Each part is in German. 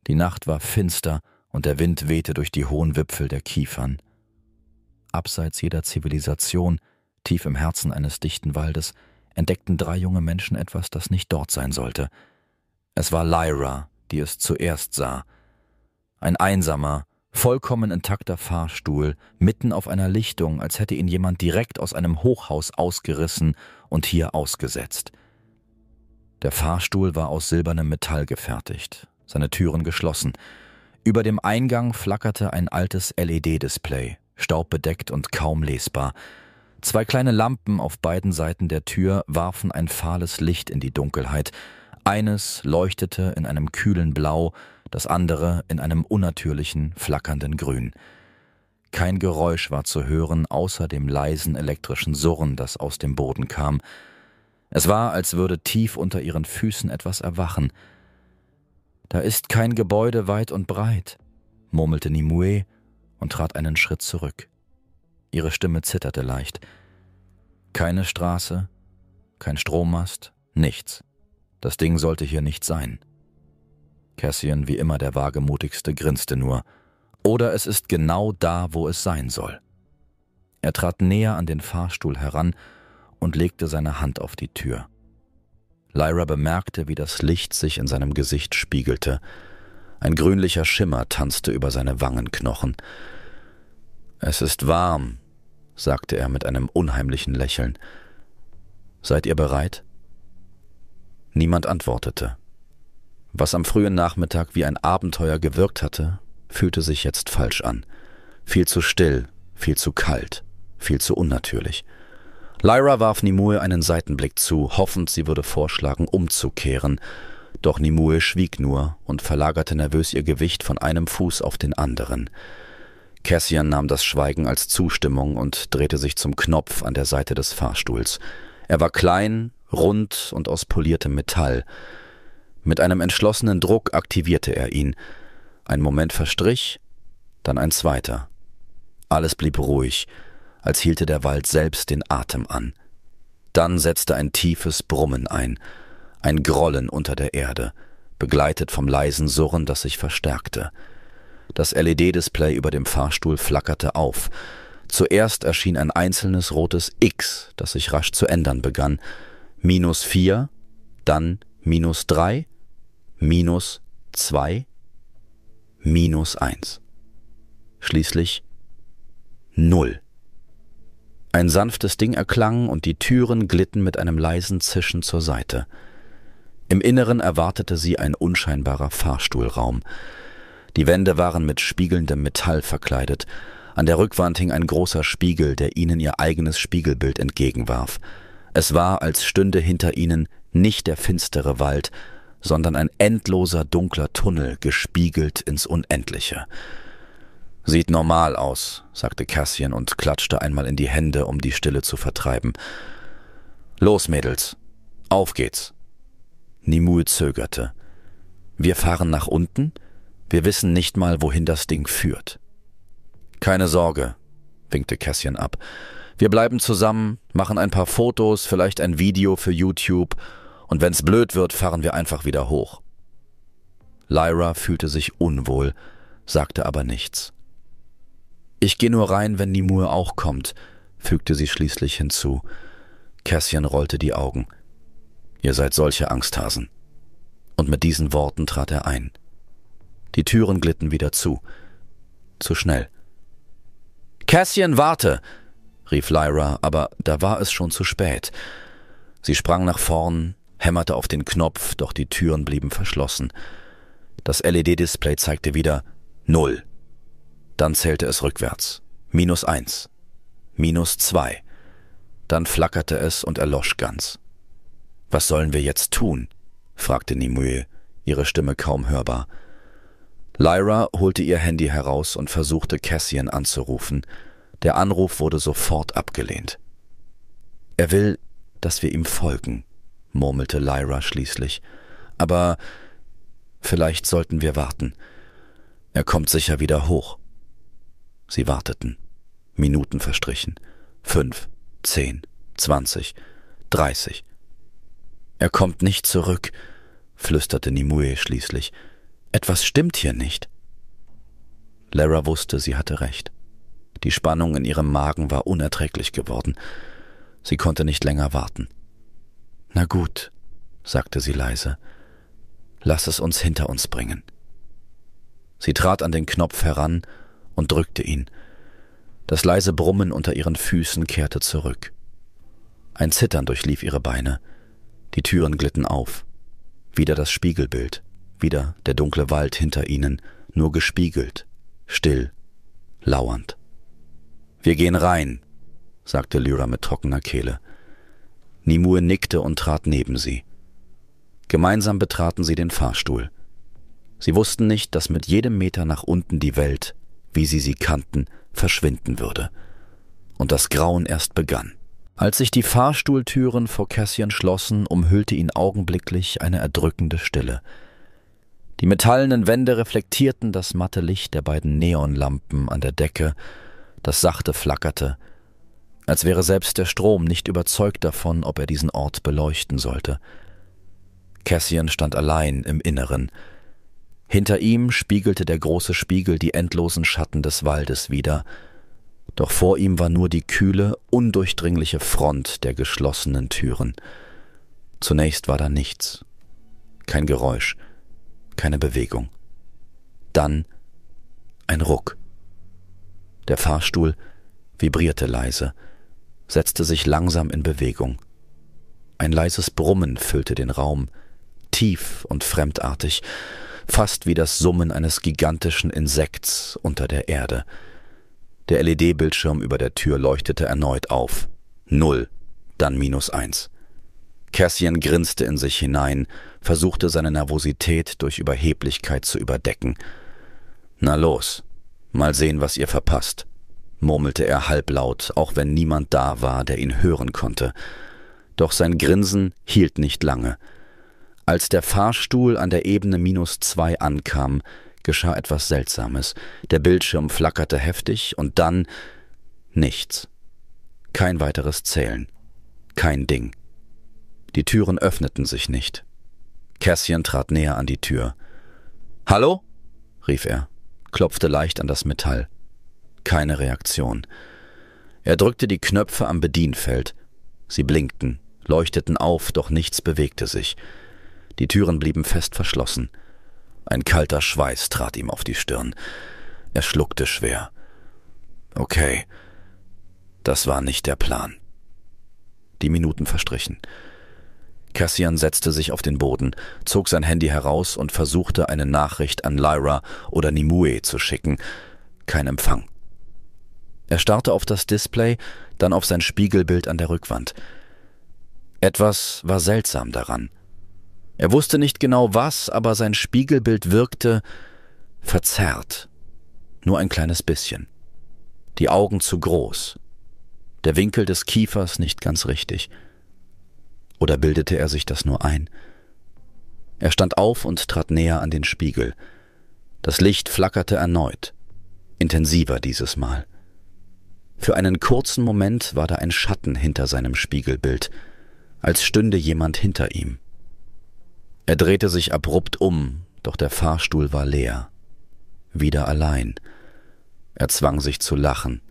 Die Nacht war finster und der Wind wehte durch die hohen Wipfel der Kiefern. Abseits jeder Zivilisation, tief im Herzen eines dichten Waldes, entdeckten 3 junge Menschen etwas, das nicht dort sein sollte. Es war Lyra, die es zuerst sah. Ein einsamer, vollkommen intakter Fahrstuhl, mitten auf einer Lichtung, als hätte ihn jemand direkt aus einem Hochhaus ausgerissen und hier ausgesetzt. Der Fahrstuhl war aus silbernem Metall gefertigt, seine Türen geschlossen. Über dem Eingang flackerte ein altes LED-Display, staubbedeckt und kaum lesbar. 2 kleine Lampen auf beiden Seiten der Tür warfen ein fahles Licht in die Dunkelheit. Eines leuchtete in einem kühlen Blau, das andere in einem unnatürlichen, flackernden Grün. Kein Geräusch war zu hören, außer dem leisen elektrischen Surren, das aus dem Boden kam. Es war, als würde tief unter ihren Füßen etwas erwachen. »Da ist kein Gebäude weit und breit«, murmelte Nimue und trat einen Schritt zurück. Ihre Stimme zitterte leicht. Keine Straße, kein Strommast, nichts. Das Ding sollte hier nicht sein. Cassian, wie immer der Wagemutigste, grinste nur. Oder es ist genau da, wo es sein soll. Er trat näher an den Fahrstuhl heran und legte seine Hand auf die Tür. Lyra bemerkte, wie das Licht sich in seinem Gesicht spiegelte. Ein grünlicher Schimmer tanzte über seine Wangenknochen. »Es ist warm«, sagte er mit einem unheimlichen Lächeln. »Seid ihr bereit?« Niemand antwortete. Was am frühen Nachmittag wie ein Abenteuer gewirkt hatte, fühlte sich jetzt falsch an. Viel zu still, viel zu kalt, viel zu unnatürlich. Lyra warf Nimue einen Seitenblick zu, hoffend, sie würde vorschlagen, umzukehren. Doch Nimue schwieg nur und verlagerte nervös ihr Gewicht von einem Fuß auf den anderen. Cassian nahm das Schweigen als Zustimmung und drehte sich zum Knopf an der Seite des Fahrstuhls. Er war klein, rund und aus poliertem Metall. Mit einem entschlossenen Druck aktivierte er ihn. Ein Moment verstrich, dann ein zweiter. Alles blieb ruhig, als hielte der Wald selbst den Atem an. Dann setzte ein tiefes Brummen ein Grollen unter der Erde, begleitet vom leisen Surren, das sich verstärkte. Das LED-Display über dem Fahrstuhl flackerte auf. Zuerst erschien ein einzelnes rotes X, das sich rasch zu ändern begann. -4, dann -3, -2, -1. Schließlich 0. Ein sanftes Ding erklang und die Türen glitten mit einem leisen Zischen zur Seite. Im Inneren erwartete sie ein unscheinbarer Fahrstuhlraum. Die Wände waren mit spiegelndem Metall verkleidet. An der Rückwand hing ein großer Spiegel, der ihnen ihr eigenes Spiegelbild entgegenwarf. Es war, als stünde hinter ihnen nicht der finstere Wald, sondern ein endloser dunkler Tunnel, gespiegelt ins Unendliche. »Sieht normal aus«, sagte Cassian und klatschte einmal in die Hände, um die Stille zu vertreiben. »Los, Mädels, auf geht's.« Nimue zögerte. »Wir fahren nach unten? Wir wissen nicht mal, wohin das Ding führt.« »Keine Sorge«, winkte Cassian ab. »Wir bleiben zusammen, machen ein paar Fotos, vielleicht ein Video für YouTube, und wenn's blöd wird, fahren wir einfach wieder hoch.« Lyra fühlte sich unwohl, sagte aber nichts. »Ich gehe nur rein, wenn Nimue auch kommt«, fügte sie schließlich hinzu. Cassian rollte die Augen. »Ihr seid solche Angsthasen.« Und mit diesen Worten trat er ein. Die Türen glitten wieder zu. Zu schnell. »Cassian, warte!« rief Lyra, aber da war es schon zu spät. Sie sprang nach vorn, hämmerte auf den Knopf, doch die Türen blieben verschlossen. Das LED-Display zeigte wieder 0. Dann zählte es rückwärts. -1, -2. Dann flackerte es und erlosch ganz. »Was sollen wir jetzt tun?« fragte Nimue, ihre Stimme kaum hörbar. Lyra holte ihr Handy heraus und versuchte, Cassian anzurufen. Der Anruf wurde sofort abgelehnt. »Er will, dass wir ihm folgen«, murmelte Lyra schließlich. »Aber vielleicht sollten wir warten. Er kommt sicher wieder hoch.« Sie warteten. Minuten verstrichen. 5, 10, 20, 30. »Er kommt nicht zurück«, flüsterte Nimue schließlich. Etwas stimmt hier nicht. Lara wusste, sie hatte recht. Die Spannung in ihrem Magen war unerträglich geworden. Sie konnte nicht länger warten. »Na gut«, sagte sie leise, »lass es uns hinter uns bringen.« Sie trat an den Knopf heran und drückte ihn. Das leise Brummen unter ihren Füßen kehrte zurück. Ein Zittern durchlief ihre Beine. Die Türen glitten auf. Wieder das Spiegelbild, wieder der dunkle Wald hinter ihnen, nur gespiegelt, still, lauernd. »Wir gehen rein«, sagte Lyra mit trockener Kehle. Nimue nickte und trat neben sie. Gemeinsam betraten sie den Fahrstuhl. Sie wussten nicht, dass mit jedem Meter nach unten die Welt, wie sie kannten, verschwinden würde. Und das Grauen erst begann. Als sich die Fahrstuhltüren vor Cassian schlossen, umhüllte ihn augenblicklich eine erdrückende Stille. Die metallenen Wände reflektierten das matte Licht der beiden Neonlampen an der Decke, das sachte flackerte, als wäre selbst der Strom nicht überzeugt davon, ob er diesen Ort beleuchten sollte. Cassian stand allein im Inneren. Hinter ihm spiegelte der große Spiegel die endlosen Schatten des Waldes wider, doch vor ihm war nur die kühle, undurchdringliche Front der geschlossenen Türen. Zunächst war da nichts, kein Geräusch, keine Bewegung. Dann ein Ruck. Der Fahrstuhl vibrierte leise, setzte sich langsam in Bewegung. Ein leises Brummen füllte den Raum, tief und fremdartig, fast wie das Summen eines gigantischen Insekts unter der Erde. Der LED-Bildschirm über der Tür leuchtete erneut auf. 0, dann -1. Cassian grinste in sich hinein, versuchte seine Nervosität durch Überheblichkeit zu überdecken. »Na los, mal sehen, was ihr verpasst«, murmelte er halblaut, auch wenn niemand da war, der ihn hören konnte. Doch sein Grinsen hielt nicht lange. Als der Fahrstuhl an der Ebene -2 ankam, geschah etwas Seltsames. Der Bildschirm flackerte heftig und dann nichts. Kein weiteres Zählen. Kein Ding. Die Türen öffneten sich nicht. Cassian trat näher an die Tür. »Hallo?« rief er, klopfte leicht an das Metall. Keine Reaktion. Er drückte die Knöpfe am Bedienfeld. Sie blinkten, leuchteten auf, doch nichts bewegte sich. Die Türen blieben fest verschlossen. Ein kalter Schweiß trat ihm auf die Stirn. Er schluckte schwer. Okay, das war nicht der Plan. Die Minuten verstrichen. Cassian setzte sich auf den Boden, zog sein Handy heraus und versuchte, eine Nachricht an Lyra oder Nimue zu schicken. Kein Empfang. Er starrte auf das Display, dann auf sein Spiegelbild an der Rückwand. Etwas war seltsam daran. Er wusste nicht genau was, aber sein Spiegelbild wirkte verzerrt. Nur ein kleines bisschen. Die Augen zu groß. Der Winkel des Kiefers nicht ganz richtig. Oder bildete er sich das nur ein? Er stand auf und trat näher an den Spiegel. Das Licht flackerte erneut. Intensiver dieses Mal. Für einen kurzen Moment war da ein Schatten hinter seinem Spiegelbild, als stünde jemand hinter ihm. Er drehte sich abrupt um, doch der Fahrstuhl war leer. Wieder allein. Er zwang sich zu lachen.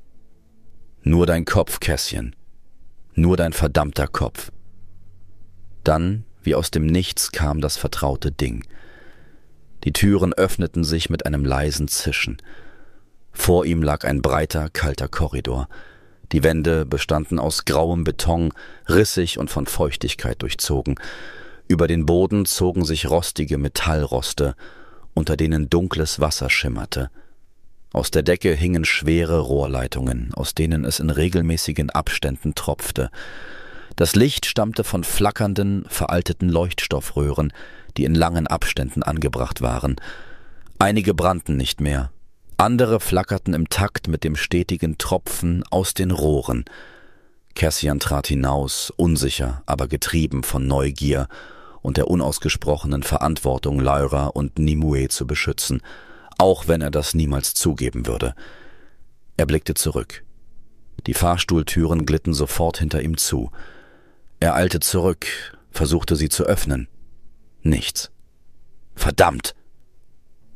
»Nur dein Kopf, Cassian. Nur dein verdammter Kopf.« Dann, wie aus dem Nichts, kam das vertraute Ding. Die Türen öffneten sich mit einem leisen Zischen. Vor ihm lag ein breiter, kalter Korridor. Die Wände bestanden aus grauem Beton, rissig und von Feuchtigkeit durchzogen. Über den Boden zogen sich rostige Metallroste, unter denen dunkles Wasser schimmerte. Aus der Decke hingen schwere Rohrleitungen, aus denen es in regelmäßigen Abständen tropfte. Das Licht stammte von flackernden, veralteten Leuchtstoffröhren, die in langen Abständen angebracht waren. Einige brannten nicht mehr, andere flackerten im Takt mit dem stetigen Tropfen aus den Rohren. Cassian trat hinaus, unsicher, aber getrieben von Neugier und der unausgesprochenen Verantwortung, Lyra und Nimue zu beschützen, auch wenn er das niemals zugeben würde. Er blickte zurück. Die Fahrstuhltüren glitten sofort hinter ihm zu. Er eilte zurück, versuchte sie zu öffnen. Nichts. »Verdammt«,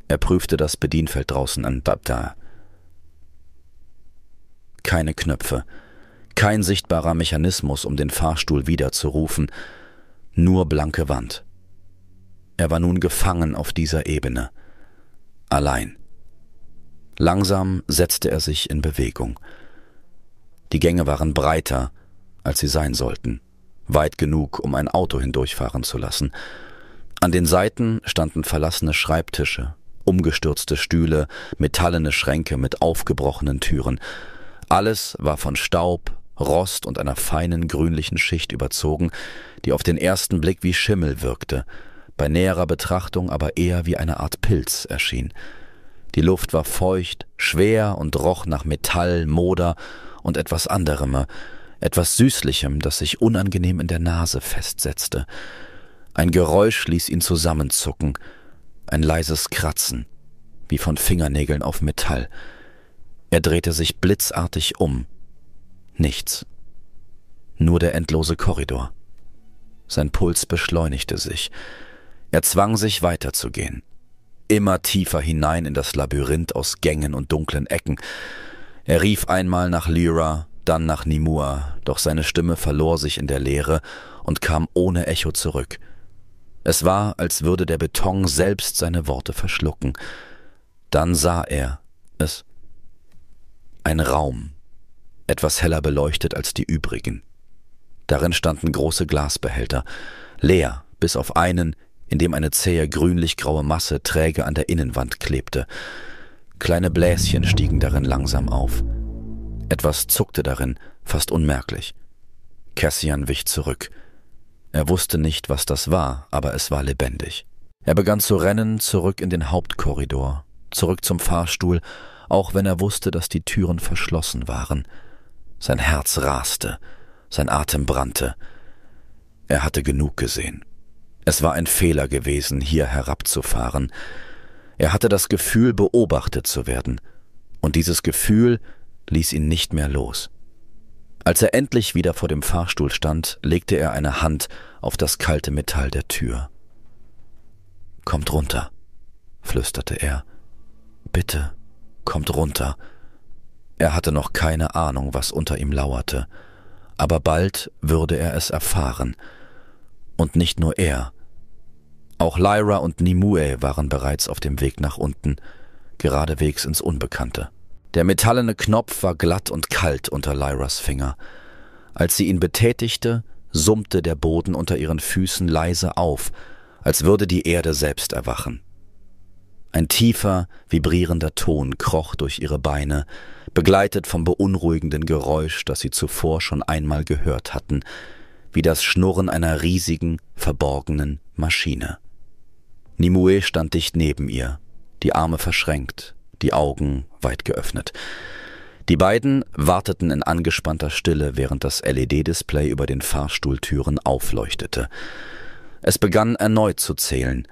Er prüfte das Bedienfeld draußen an. Keine Knöpfe, kein sichtbarer Mechanismus, um den Fahrstuhl wiederzurufen, nur blanke Wand. Er war nun gefangen auf dieser Ebene. Allein. Langsam setzte er sich in Bewegung. Die Gänge waren breiter, als sie sein sollten, weit genug, um ein Auto hindurchfahren zu lassen. An den Seiten standen verlassene Schreibtische, umgestürzte Stühle, metallene Schränke mit aufgebrochenen Türen. Alles war von Staub, Rost und einer feinen grünlichen Schicht überzogen, die auf den ersten Blick wie Schimmel wirkte, bei näherer Betrachtung aber eher wie eine Art Pilz erschien. Die Luft war feucht, schwer und roch nach Metall, Moder und etwas anderem, etwas Süßlichem, das sich unangenehm in der Nase festsetzte. Ein Geräusch ließ ihn zusammenzucken, ein leises Kratzen, wie von Fingernägeln auf Metall. Er drehte sich blitzartig um. Nichts. Nur der endlose Korridor. Sein Puls beschleunigte sich. Er zwang sich weiterzugehen. Immer tiefer hinein in das Labyrinth aus Gängen und dunklen Ecken. Er rief einmal nach Lyra, dann nach Nimue, doch seine Stimme verlor sich in der Leere und kam ohne Echo zurück. Es war, als würde der Beton selbst seine Worte verschlucken. Dann sah er es. Ein Raum, etwas heller beleuchtet als die übrigen. Darin standen große Glasbehälter, leer, bis auf einen, in dem eine zähe grünlich-graue Masse träge an der Innenwand klebte. Kleine Bläschen stiegen darin langsam auf. Etwas zuckte darin, fast unmerklich. Cassian wich zurück. Er wusste nicht, was das war, aber es war lebendig. Er begann zu rennen, zurück in den Hauptkorridor, zurück zum Fahrstuhl, auch wenn er wusste, dass die Türen verschlossen waren. Sein Herz raste, sein Atem brannte. Er hatte genug gesehen. Es war ein Fehler gewesen, hier herabzufahren. Er hatte das Gefühl, beobachtet zu werden, und dieses Gefühl ließ ihn nicht mehr los. Als er endlich wieder vor dem Fahrstuhl stand, legte er eine Hand auf das kalte Metall der Tür. »Kommt runter«, flüsterte er. »Bitte, kommt runter.« Er hatte noch keine Ahnung, was unter ihm lauerte, aber bald würde er es erfahren. Und nicht nur er. Auch Lyra und Nimue waren bereits auf dem Weg nach unten, geradewegs ins Unbekannte. Der metallene Knopf war glatt und kalt unter Lyras Finger. Als sie ihn betätigte, summte der Boden unter ihren Füßen leise auf, als würde die Erde selbst erwachen. Ein tiefer, vibrierender Ton kroch durch ihre Beine, begleitet vom beunruhigenden Geräusch, das sie zuvor schon einmal gehört hatten, wie das Schnurren einer riesigen, verborgenen Maschine. Nimue stand dicht neben ihr, die Arme verschränkt, die Augen weit geöffnet. Die beiden warteten in angespannter Stille, während das LED-Display über den Fahrstuhltüren aufleuchtete. Es begann erneut zu zählen.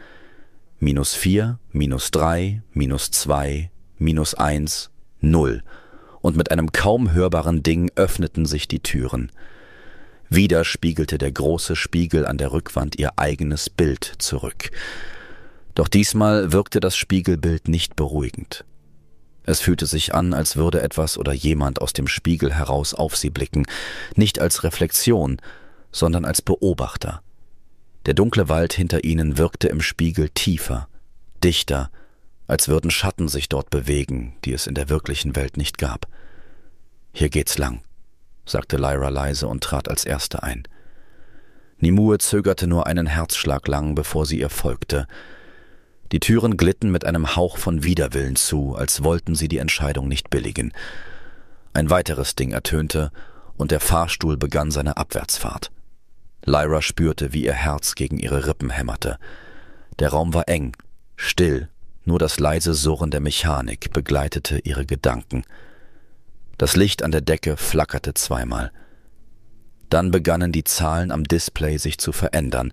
-4, -3, -2, -1, 0. Und mit einem kaum hörbaren Ding öffneten sich die Türen. Wieder spiegelte der große Spiegel an der Rückwand ihr eigenes Bild zurück. Doch diesmal wirkte das Spiegelbild nicht beruhigend. Es fühlte sich an, als würde etwas oder jemand aus dem Spiegel heraus auf sie blicken, nicht als Reflexion, sondern als Beobachter. Der dunkle Wald hinter ihnen wirkte im Spiegel tiefer, dichter, als würden Schatten sich dort bewegen, die es in der wirklichen Welt nicht gab. »Hier geht's lang«, sagte Lyra leise und trat als Erste ein. Nimue zögerte nur einen Herzschlag lang, bevor sie ihr folgte. Die Türen glitten mit einem Hauch von Widerwillen zu, als wollten sie die Entscheidung nicht billigen. Ein weiteres Ding ertönte, und der Fahrstuhl begann seine Abwärtsfahrt. Lyra spürte, wie ihr Herz gegen ihre Rippen hämmerte. Der Raum war eng, still, nur das leise Surren der Mechanik begleitete ihre Gedanken. Das Licht an der Decke flackerte zweimal. Dann begannen die Zahlen am Display sich zu verändern.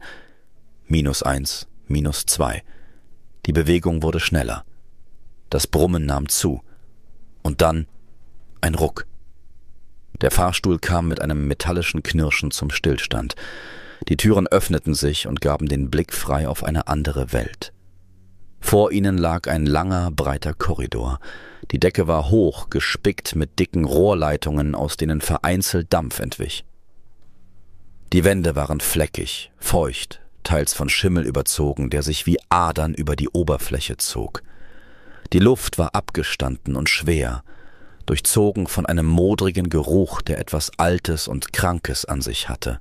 -1, -2. Die Bewegung wurde schneller. Das Brummen nahm zu. Und dann ein Ruck. Der Fahrstuhl kam mit einem metallischen Knirschen zum Stillstand. Die Türen öffneten sich und gaben den Blick frei auf eine andere Welt. Vor ihnen lag ein langer, breiter Korridor. Die Decke war hoch, gespickt mit dicken Rohrleitungen, aus denen vereinzelt Dampf entwich. Die Wände waren fleckig, feucht, teils von Schimmel überzogen, der sich wie Adern über die Oberfläche zog. Die Luft war abgestanden und schwer, durchzogen von einem modrigen Geruch, der etwas Altes und Krankes an sich hatte.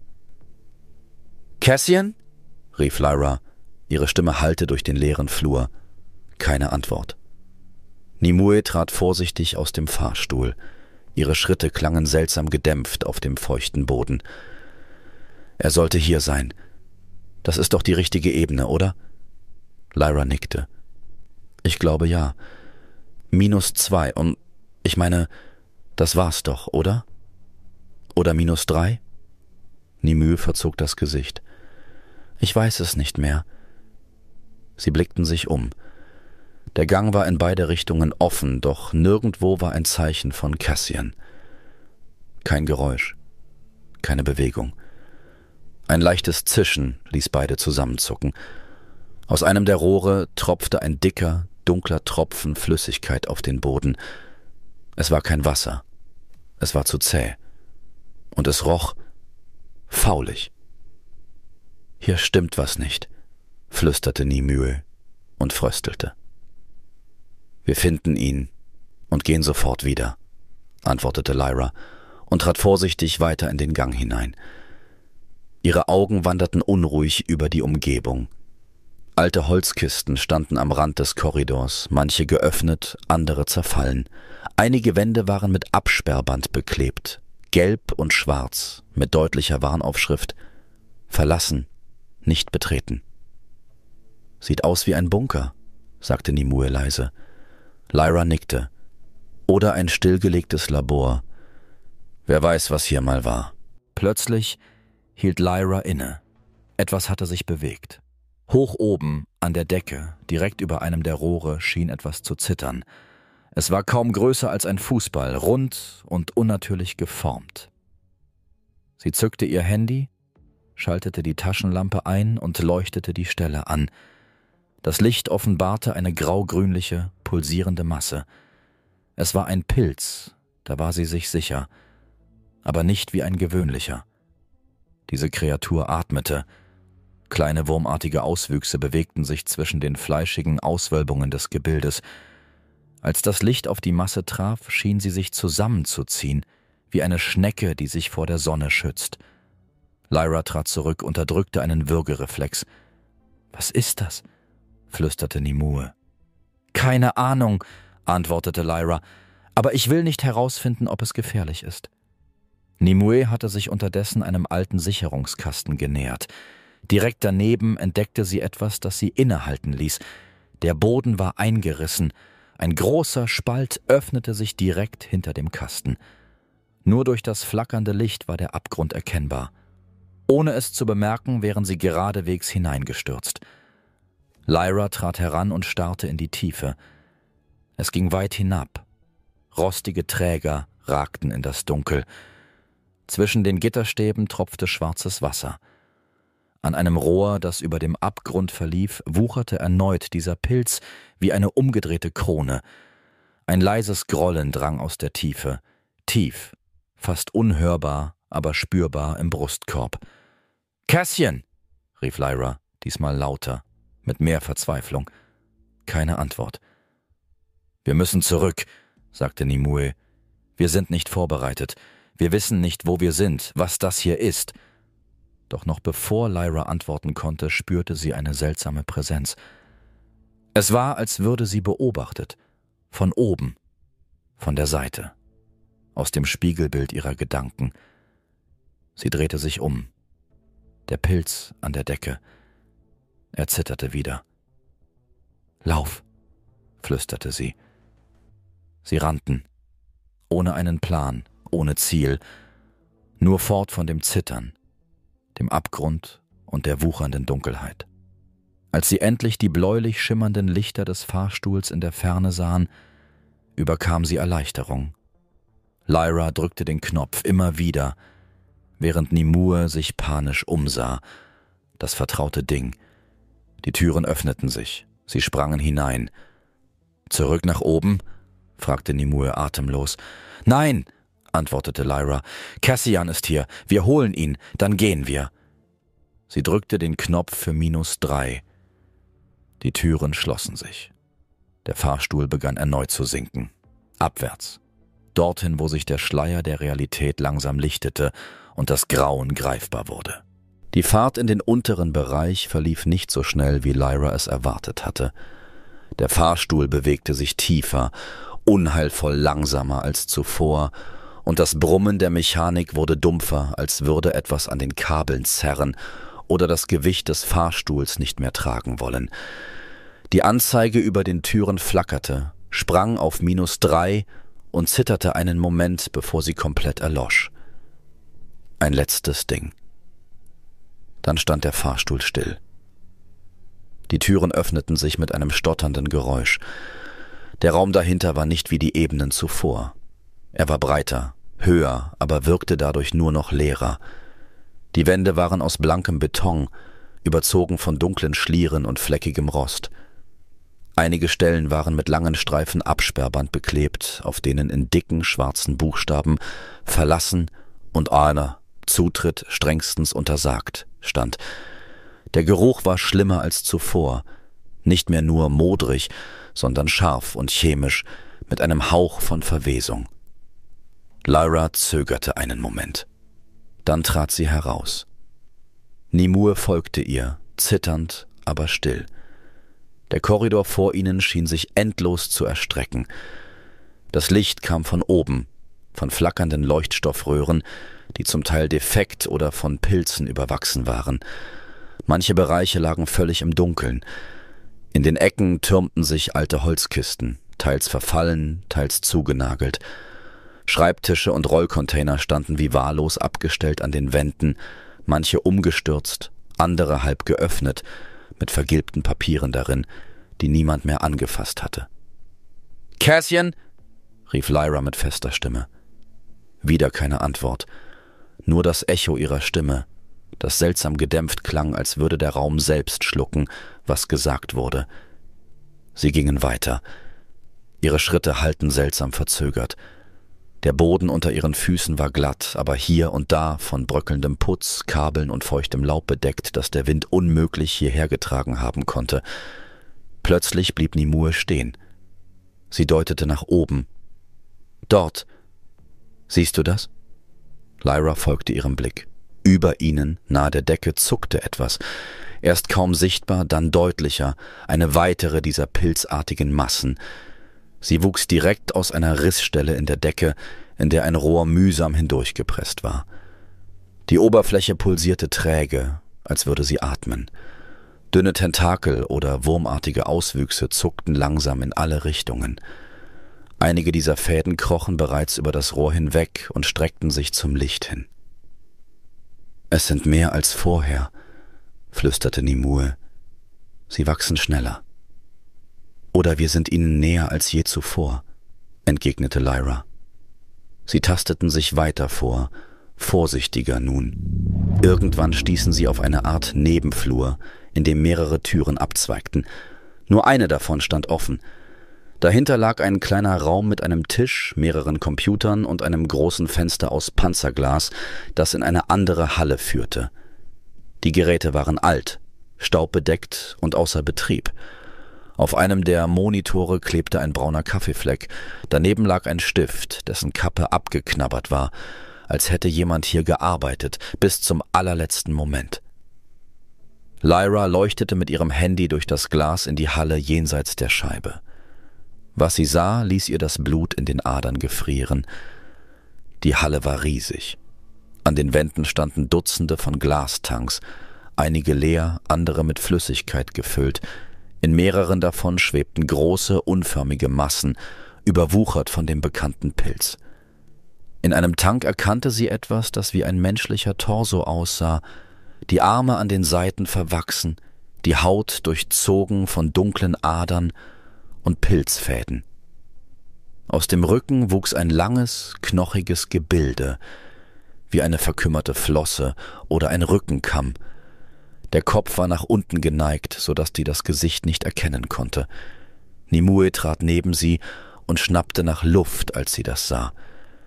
»Cassian?« rief Lyra. Ihre Stimme hallte durch den leeren Flur. Keine Antwort. Nimue trat vorsichtig aus dem Fahrstuhl. Ihre Schritte klangen seltsam gedämpft auf dem feuchten Boden. »Er sollte hier sein. Das ist doch die richtige Ebene, oder?« Lyra nickte. »Ich glaube ja. -2 und ich meine, das war's doch, oder? Oder -3? Nimue verzog das Gesicht. »Ich weiß es nicht mehr.« Sie blickten sich um. Der Gang war in beide Richtungen offen, doch nirgendwo war ein Zeichen von Cassian. Kein Geräusch, keine Bewegung. Ein leichtes Zischen ließ beide zusammenzucken. Aus einem der Rohre tropfte ein dicker, dunkler Tropfen Flüssigkeit auf den Boden. Es war kein Wasser. Es war zu zäh. Und es roch faulig. »Hier stimmt was nicht«, flüsterte Nimue und fröstelte. »Wir finden ihn und gehen sofort wieder«, antwortete Lyra und trat vorsichtig weiter in den Gang hinein. Ihre Augen wanderten unruhig über die Umgebung. Alte Holzkisten standen am Rand des Korridors, manche geöffnet, andere zerfallen. Einige Wände waren mit Absperrband beklebt, gelb und schwarz, mit deutlicher Warnaufschrift: »Verlassen, nicht betreten.« »Sieht aus wie ein Bunker«, sagte Nimue leise. Lyra nickte. »Oder ein stillgelegtes Labor. Wer weiß, was hier mal war.« Plötzlich hielt Lyra inne. Etwas hatte sich bewegt. Hoch oben, an der Decke, direkt über einem der Rohre, schien etwas zu zittern. Es war kaum größer als ein Fußball, rund und unnatürlich geformt. Sie zückte ihr Handy, schaltete die Taschenlampe ein und leuchtete die Stelle an. Das Licht offenbarte eine graugrünliche, pulsierende Masse. Es war ein Pilz, da war sie sich sicher, aber nicht wie ein gewöhnlicher. Diese Kreatur atmete. Kleine wurmartige Auswüchse bewegten sich zwischen den fleischigen Auswölbungen des Gebildes. Als das Licht auf die Masse traf, schien sie sich zusammenzuziehen, wie eine Schnecke, die sich vor der Sonne schützt. Lyra trat zurück, unterdrückte einen Würgereflex. »Was ist das?« flüsterte Nimue. »Keine Ahnung«, antwortete Lyra, »aber ich will nicht herausfinden, ob es gefährlich ist.« Nimue hatte sich unterdessen einem alten Sicherungskasten genähert. Direkt daneben entdeckte sie etwas, das sie innehalten ließ. Der Boden war eingerissen. Ein großer Spalt öffnete sich direkt hinter dem Kasten. Nur durch das flackernde Licht war der Abgrund erkennbar. Ohne es zu bemerken, wären sie geradewegs hineingestürzt. Lyra trat heran und starrte in die Tiefe. Es ging weit hinab. Rostige Träger ragten in das Dunkel. Zwischen den Gitterstäben tropfte schwarzes Wasser. An einem Rohr, das über dem Abgrund verlief, wucherte erneut dieser Pilz wie eine umgedrehte Krone. Ein leises Grollen drang aus der Tiefe, tief, fast unhörbar, aber spürbar im Brustkorb. »Cassian!« rief Lyra, diesmal lauter, mit mehr Verzweiflung. Keine Antwort. »Wir müssen zurück«, sagte Nimue. »Wir sind nicht vorbereitet. Wir wissen nicht, wo wir sind, was das hier ist.« Doch noch bevor Lyra antworten konnte, spürte sie eine seltsame Präsenz. Es war, als würde sie beobachtet, von oben, von der Seite, aus dem Spiegelbild ihrer Gedanken. Sie drehte sich um. Der Pilz an der Decke. Er zitterte wieder. »Lauf«, flüsterte sie. Sie rannten, ohne einen Plan, ohne Ziel, nur fort von dem Zittern, dem Abgrund und der wuchernden Dunkelheit. Als sie endlich die bläulich schimmernden Lichter des Fahrstuhls in der Ferne sahen, überkam sie Erleichterung. Lyra drückte den Knopf immer wieder, während Nimue sich panisch umsah. Das vertraute Ding. Die Türen öffneten sich. Sie sprangen hinein. »Zurück nach oben?« fragte Nimue atemlos. »Nein«, antwortete Lyra. »Cassian ist hier. Wir holen ihn. Dann gehen wir.« Sie drückte den Knopf für -3. Die Türen schlossen sich. Der Fahrstuhl begann erneut zu sinken. Abwärts. Dorthin, wo sich der Schleier der Realität langsam lichtete und das Grauen greifbar wurde. Die Fahrt in den unteren Bereich verlief nicht so schnell, wie Lyra es erwartet hatte. Der Fahrstuhl bewegte sich tiefer, unheilvoll langsamer als zuvor, und das Brummen der Mechanik wurde dumpfer, als würde etwas an den Kabeln zerren oder das Gewicht des Fahrstuhls nicht mehr tragen wollen. Die Anzeige über den Türen flackerte, sprang auf -3 und zitterte einen Moment, bevor sie komplett erlosch. Ein letztes Ding. Dann stand der Fahrstuhl still. Die Türen öffneten sich mit einem stotternden Geräusch. Der Raum dahinter war nicht wie die Ebenen zuvor. Er war breiter, höher, aber wirkte dadurch nur noch leerer. Die Wände waren aus blankem Beton, überzogen von dunklen Schlieren und fleckigem Rost. Einige Stellen waren mit langen Streifen Absperrband beklebt, auf denen in dicken schwarzen Buchstaben »Verlassen« und »Honor«, Zutritt strengstens untersagt, stand. Der Geruch war schlimmer als zuvor, nicht mehr nur modrig, sondern scharf und chemisch, mit einem Hauch von Verwesung. Lyra zögerte einen Moment. Dann trat sie heraus. Nimue folgte ihr, zitternd, aber still. Der Korridor vor ihnen schien sich endlos zu erstrecken. Das Licht kam von oben, von flackernden Leuchtstoffröhren, die zum Teil defekt oder von Pilzen überwachsen waren. Manche Bereiche lagen völlig im Dunkeln. In den Ecken türmten sich alte Holzkisten, teils verfallen, teils zugenagelt. Schreibtische und Rollcontainer standen wie wahllos abgestellt an den Wänden, manche umgestürzt, andere halb geöffnet, mit vergilbten Papieren darin, die niemand mehr angefasst hatte. »Cassian«, rief Lyra mit fester Stimme. Wieder keine Antwort, nur das Echo ihrer Stimme, das seltsam gedämpft klang, als würde der Raum selbst schlucken, was gesagt wurde. Sie gingen weiter. Ihre Schritte hallten seltsam verzögert. Der Boden unter ihren Füßen war glatt, aber hier und da von bröckelndem Putz, Kabeln und feuchtem Laub bedeckt, das der Wind unmöglich hierher getragen haben konnte. Plötzlich blieb Nimue stehen. Sie deutete nach oben. »Dort. Siehst du das?« Lyra folgte ihrem Blick. Über ihnen, nahe der Decke, zuckte etwas. Erst kaum sichtbar, dann deutlicher, eine weitere dieser pilzartigen Massen. Sie wuchs direkt aus einer Rissstelle in der Decke, in der ein Rohr mühsam hindurchgepresst war. Die Oberfläche pulsierte träge, als würde sie atmen. Dünne Tentakel oder wurmartige Auswüchse zuckten langsam in alle Richtungen. Einige dieser Fäden krochen bereits über das Rohr hinweg und streckten sich zum Licht hin. »Es sind mehr als vorher«, flüsterte Nimue. »Sie wachsen schneller.« »Oder wir sind ihnen näher als je zuvor«, entgegnete Lyra. Sie tasteten sich weiter vor, vorsichtiger nun. Irgendwann stießen sie auf eine Art Nebenflur, in dem mehrere Türen abzweigten. Nur eine davon stand offen. Dahinter lag ein kleiner Raum mit einem Tisch, mehreren Computern und einem großen Fenster aus Panzerglas, das in eine andere Halle führte. Die Geräte waren alt, staubbedeckt und außer Betrieb. Auf einem der Monitore klebte ein brauner Kaffeefleck. Daneben lag ein Stift, dessen Kappe abgeknabbert war, als hätte jemand hier gearbeitet, bis zum allerletzten Moment. Lyra leuchtete mit ihrem Handy durch das Glas in die Halle jenseits der Scheibe. Was sie sah, ließ ihr das Blut in den Adern gefrieren. Die Halle war riesig. An den Wänden standen Dutzende von Glastanks, einige leer, andere mit Flüssigkeit gefüllt. In mehreren davon schwebten große, unförmige Massen, überwuchert von dem bekannten Pilz. In einem Tank erkannte sie etwas, das wie ein menschlicher Torso aussah, die Arme an den Seiten verwachsen, die Haut durchzogen von dunklen Adern und Pilzfäden. Aus dem Rücken wuchs ein langes, knochiges Gebilde, wie eine verkümmerte Flosse oder ein Rückenkamm. Der Kopf war nach unten geneigt, sodass sie das Gesicht nicht erkennen konnte. Nimue trat neben sie und schnappte nach Luft, als sie das sah.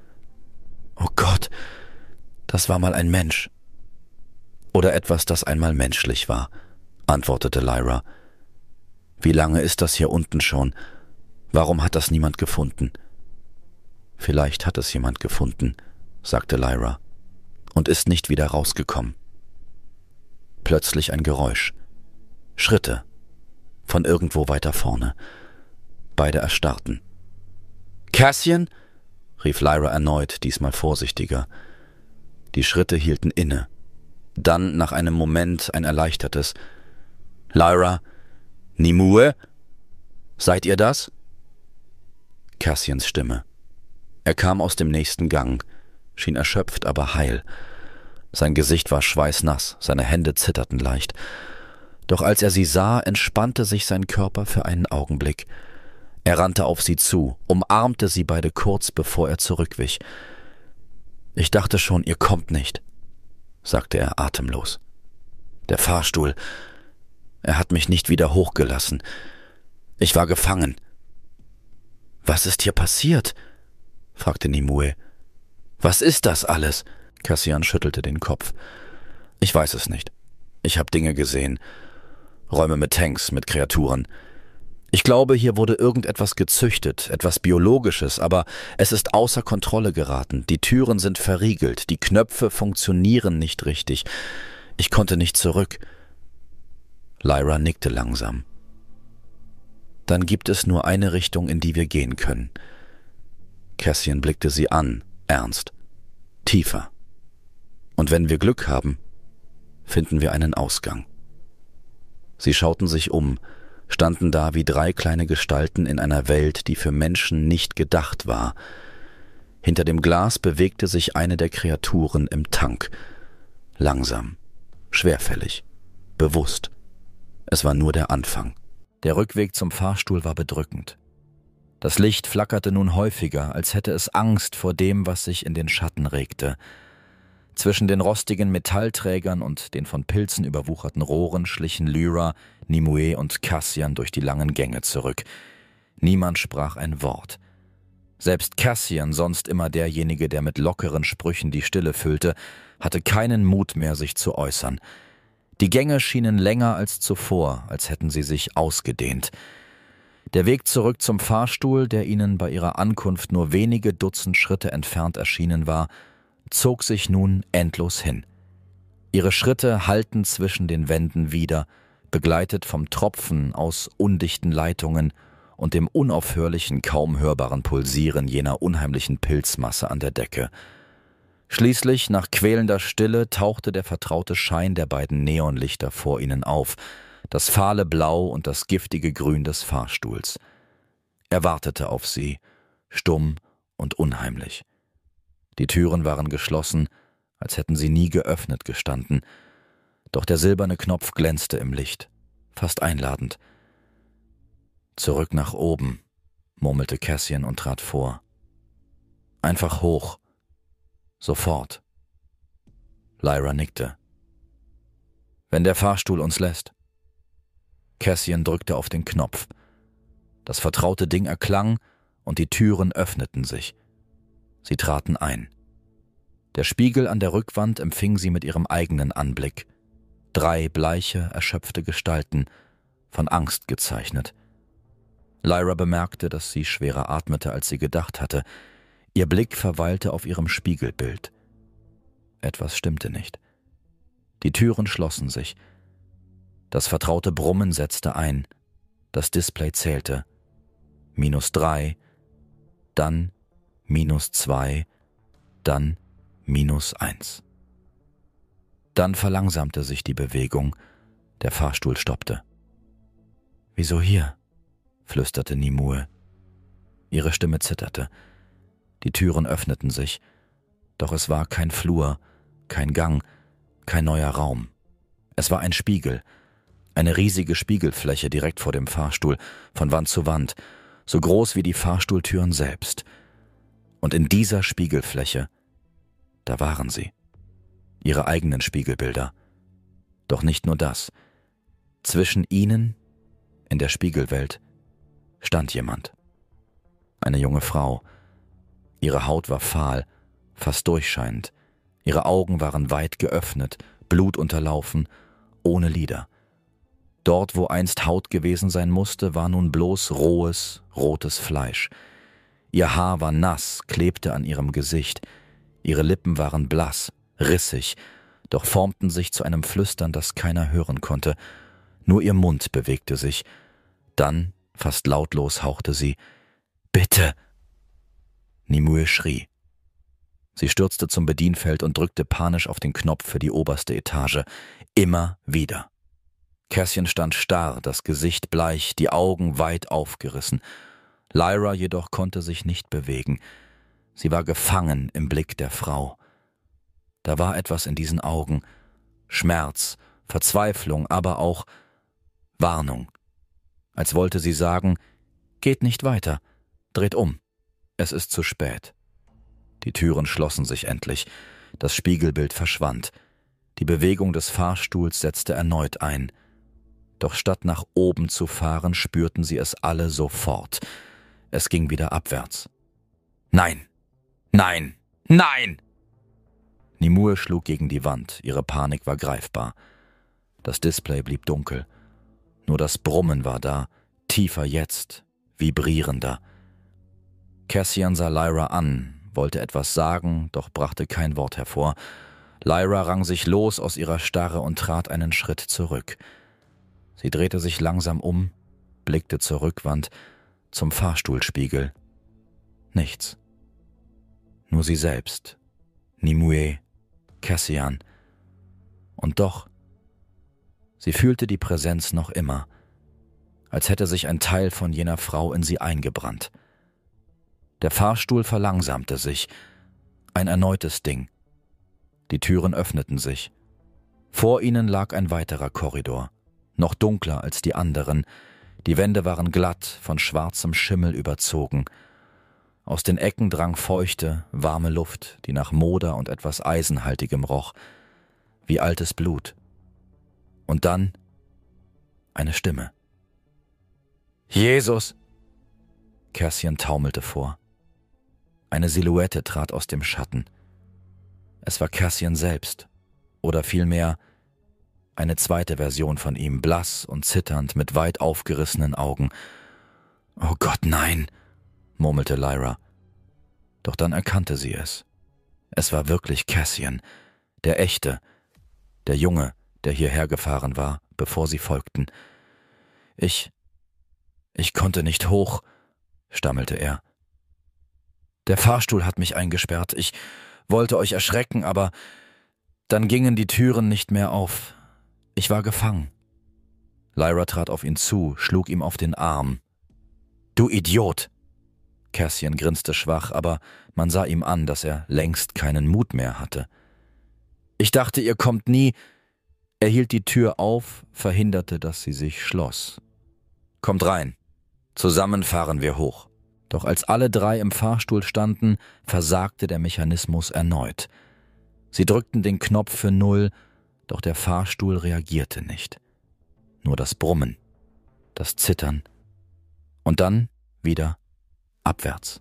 »Oh Gott, das war mal ein Mensch.« »Oder etwas, das einmal menschlich war«, antwortete Lyra. »Wie lange ist das hier unten schon? Warum hat das niemand gefunden?« »Vielleicht hat es jemand gefunden«, sagte Lyra, »und ist nicht wieder rausgekommen.« Plötzlich ein Geräusch. Schritte. Von irgendwo weiter vorne. Beide erstarrten. »Cassian?« rief Lyra erneut, diesmal vorsichtiger. Die Schritte hielten inne. Dann, nach einem Moment, ein erleichtertes »Lyra? Nimue? Seid ihr das?« Cassians Stimme. Er kam aus dem nächsten Gang, schien erschöpft, aber heil. Sein Gesicht war schweißnass, seine Hände zitterten leicht. Doch als er sie sah, entspannte sich sein Körper für einen Augenblick. Er rannte auf sie zu, umarmte sie beide kurz, bevor er zurückwich. »Ich dachte schon, ihr kommt nicht«, sagte er atemlos. »Der Fahrstuhl, er hat mich nicht wieder hochgelassen. Ich war gefangen.« »Was ist hier passiert?« fragte Nimue. »Was ist das alles?« Cassian schüttelte den Kopf. »Ich weiß es nicht. Ich habe Dinge gesehen. Räume mit Tanks, mit Kreaturen. Ich glaube, hier wurde irgendetwas gezüchtet, etwas Biologisches, aber es ist außer Kontrolle geraten. Die Türen sind verriegelt, die Knöpfe funktionieren nicht richtig. Ich konnte nicht zurück.« Lyra nickte langsam. »Dann gibt es nur eine Richtung, in die wir gehen können.« Cassian blickte sie an, ernst. »Tiefer. Und wenn wir Glück haben, finden wir einen Ausgang.« Sie schauten sich um, standen da wie drei kleine Gestalten in einer Welt, die für Menschen nicht gedacht war. Hinter dem Glas bewegte sich eine der Kreaturen im Tank. Langsam, schwerfällig, bewusst. Es war nur der Anfang. Der Rückweg zum Fahrstuhl war bedrückend. Das Licht flackerte nun häufiger, als hätte es Angst vor dem, was sich in den Schatten regte. Zwischen den rostigen Metallträgern und den von Pilzen überwucherten Rohren schlichen Lyra, Nimue und Cassian durch die langen Gänge zurück. Niemand sprach ein Wort. Selbst Cassian, sonst immer derjenige, der mit lockeren Sprüchen die Stille füllte, hatte keinen Mut mehr, sich zu äußern. Die Gänge schienen länger als zuvor, als hätten sie sich ausgedehnt. Der Weg zurück zum Fahrstuhl, der ihnen bei ihrer Ankunft nur wenige Dutzend Schritte entfernt erschienen war, zog sich nun endlos hin. Ihre Schritte hallten zwischen den Wänden wider, begleitet vom Tropfen aus undichten Leitungen und dem unaufhörlichen, kaum hörbaren Pulsieren jener unheimlichen Pilzmasse an der Decke. Schließlich, nach quälender Stille, tauchte der vertraute Schein der beiden Neonlichter vor ihnen auf, das fahle Blau und das giftige Grün des Fahrstuhls. Er wartete auf sie, stumm und unheimlich. Die Türen waren geschlossen, als hätten sie nie geöffnet gestanden, doch der silberne Knopf glänzte im Licht, fast einladend. »Zurück nach oben«, murmelte Cassian und trat vor. »Einfach hoch. Sofort.« Lyra nickte. »Wenn der Fahrstuhl uns lässt.« Cassian drückte auf den Knopf. Das vertraute Ding erklang und die Türen öffneten sich. Sie traten ein. Der Spiegel an der Rückwand empfing sie mit ihrem eigenen Anblick. 3 bleiche, erschöpfte Gestalten, von Angst gezeichnet. Lyra bemerkte, dass sie schwerer atmete, als sie gedacht hatte. Ihr Blick verweilte auf ihrem Spiegelbild. Etwas stimmte nicht. Die Türen schlossen sich. Das vertraute Brummen setzte ein. Das Display zählte. -3, dann -2, dann -1. Dann verlangsamte sich die Bewegung. Der Fahrstuhl stoppte. »Wieso hier?« flüsterte Nimue. Ihre Stimme zitterte. Die Türen öffneten sich, doch es war kein Flur, kein Gang, kein neuer Raum. Es war ein Spiegel, eine riesige Spiegelfläche direkt vor dem Fahrstuhl, von Wand zu Wand, so groß wie die Fahrstuhltüren selbst. Und in dieser Spiegelfläche, da waren sie, ihre eigenen Spiegelbilder, Doch nicht nur das. Zwischen ihnen, in der Spiegelwelt, stand jemand. Eine junge Frau. Ihre Haut war fahl, fast durchscheinend. Ihre Augen waren weit geöffnet, blutunterlaufen, ohne Lider. Dort, wo einst Haut gewesen sein musste, war nun bloß rohes, rotes Fleisch. Ihr Haar war nass, klebte an ihrem Gesicht. Ihre Lippen waren blass, rissig, doch formten sich zu einem Flüstern, das keiner hören konnte. Nur ihr Mund bewegte sich. Dann, fast lautlos, hauchte sie: »Bitte!« Nimue schrie. Sie stürzte zum Bedienfeld und drückte panisch auf den Knopf für die oberste Etage. Immer wieder. Cassian stand starr, das Gesicht bleich, die Augen weit aufgerissen. Lyra jedoch konnte sich nicht bewegen. Sie war gefangen im Blick der Frau. Da war etwas in diesen Augen. Schmerz, Verzweiflung, aber auch Warnung. Als wollte sie sagen: »Geht nicht weiter, dreht um. Es ist zu spät.« Die Türen schlossen sich endlich. Das Spiegelbild verschwand. Die Bewegung des Fahrstuhls setzte erneut ein. Doch statt nach oben zu fahren, spürten sie es alle sofort. Es ging wieder abwärts. »Nein! Nein! Nein!« Nimue schlug gegen die Wand. Ihre Panik war greifbar. Das Display blieb dunkel. Nur das Brummen war da, tiefer jetzt, vibrierender. Cassian sah Lyra an, wollte etwas sagen, doch brachte kein Wort hervor. Lyra rang sich los aus ihrer Starre und trat einen Schritt zurück. Sie drehte sich langsam um, blickte zur Rückwand, zum Fahrstuhlspiegel. Nichts. Nur sie selbst, Nimue, Cassian. Und doch, sie fühlte die Präsenz noch immer, als hätte sich ein Teil von jener Frau in sie eingebrannt. Der Fahrstuhl verlangsamte sich, ein erneutes Ding. Die Türen öffneten sich. Vor ihnen lag ein weiterer Korridor, noch dunkler als die anderen. Die Wände waren glatt, von schwarzem Schimmel überzogen. Aus den Ecken drang feuchte, warme Luft, die nach Moder und etwas Eisenhaltigem roch, wie altes Blut. Und dann eine Stimme. »Jesus!« Cassian taumelte vor. Eine Silhouette trat aus dem Schatten. Es war Cassian selbst, oder vielmehr eine zweite Version von ihm, blass und zitternd, mit weit aufgerissenen Augen. »Oh Gott, nein«, murmelte Lyra. Doch dann erkannte sie es. Es war wirklich Cassian, der Echte, der Junge, der hierher gefahren war, bevor sie folgten. Ich konnte nicht hoch«, stammelte er. »Der Fahrstuhl hat mich eingesperrt. Ich wollte euch erschrecken, aber dann gingen die Türen nicht mehr auf. Ich war gefangen.« Lyra trat auf ihn zu, schlug ihm auf den Arm. »Du Idiot!« Cassian grinste schwach, aber man sah ihm an, dass er längst keinen Mut mehr hatte. »Ich dachte, ihr kommt nie.« Er hielt die Tür auf, verhinderte, dass sie sich schloss. »Kommt rein. Zusammen fahren wir hoch.« Doch als alle drei im Fahrstuhl standen, versagte der Mechanismus erneut. Sie drückten den Knopf für 0, doch der Fahrstuhl reagierte nicht. Nur das Brummen, das Zittern und dann wieder abwärts.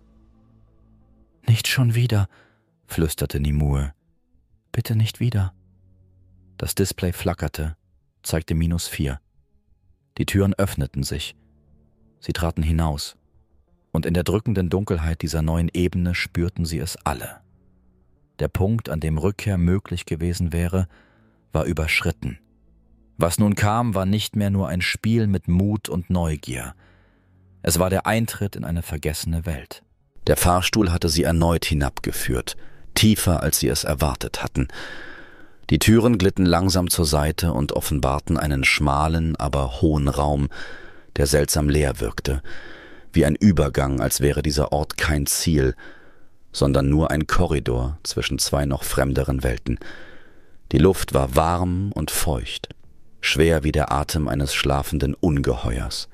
»Nicht schon wieder«, flüsterte Nimue. »Bitte nicht wieder.« Das Display flackerte, zeigte -4. Die Türen öffneten sich. Sie traten hinaus. Und in der drückenden Dunkelheit dieser neuen Ebene spürten sie es alle. Der Punkt, an dem Rückkehr möglich gewesen wäre, war überschritten. Was nun kam, war nicht mehr nur ein Spiel mit Mut und Neugier. Es war der Eintritt in eine vergessene Welt. Der Fahrstuhl hatte sie erneut hinabgeführt, tiefer als sie es erwartet hatten. Die Türen glitten langsam zur Seite und offenbarten einen schmalen, aber hohen Raum, der seltsam leer wirkte, wie ein Übergang, als wäre dieser Ort kein Ziel, sondern nur ein Korridor zwischen zwei noch fremderen Welten. Die Luft war warm und feucht, schwer wie der Atem eines schlafenden Ungeheuers.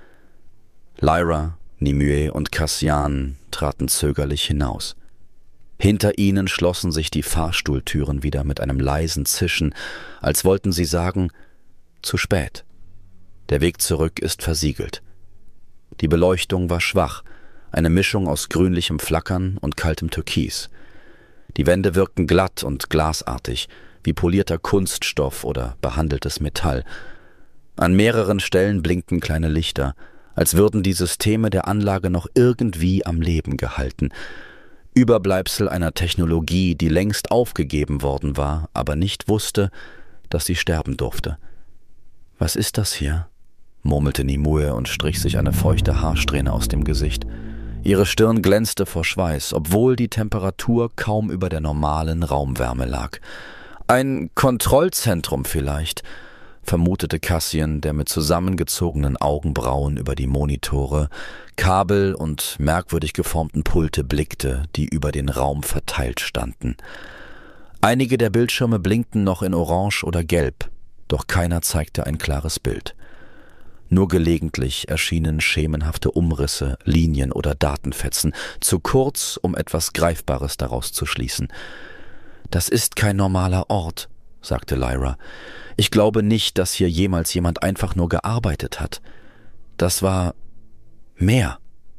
Lyra, Nimue und Cassian traten zögerlich hinaus. Hinter ihnen schlossen sich die Fahrstuhltüren wieder mit einem leisen Zischen, als wollten sie sagen: Zu spät. Der Weg zurück ist versiegelt. Die Beleuchtung war schwach, eine Mischung aus grünlichem Flackern und kaltem Türkis. Die Wände wirkten glatt und glasartig, wie polierter Kunststoff oder behandeltes Metall. An mehreren Stellen blinkten kleine Lichter, als würden die Systeme der Anlage noch irgendwie am Leben gehalten. Überbleibsel einer Technologie, die längst aufgegeben worden war, aber nicht wusste, dass sie sterben durfte. »Was ist das hier?« murmelte Nimue und strich sich eine feuchte Haarsträhne aus dem Gesicht. Ihre Stirn glänzte vor Schweiß, obwohl die Temperatur kaum über der normalen Raumwärme lag. »Ein Kontrollzentrum vielleicht«, vermutete Cassian, der mit zusammengezogenen Augenbrauen über die Monitore, Kabel und merkwürdig geformten Pulte blickte, die über den Raum verteilt standen. Einige der Bildschirme blinkten noch in Orange oder Gelb, doch keiner zeigte ein klares Bild. Nur gelegentlich erschienen schemenhafte Umrisse, Linien oder Datenfetzen, zu kurz, um etwas Greifbares daraus zu schließen. »Das ist kein normaler Ort«, sagte Lyra. »Ich glaube nicht, dass hier jemals jemand einfach nur gearbeitet hat. Das war mehr.«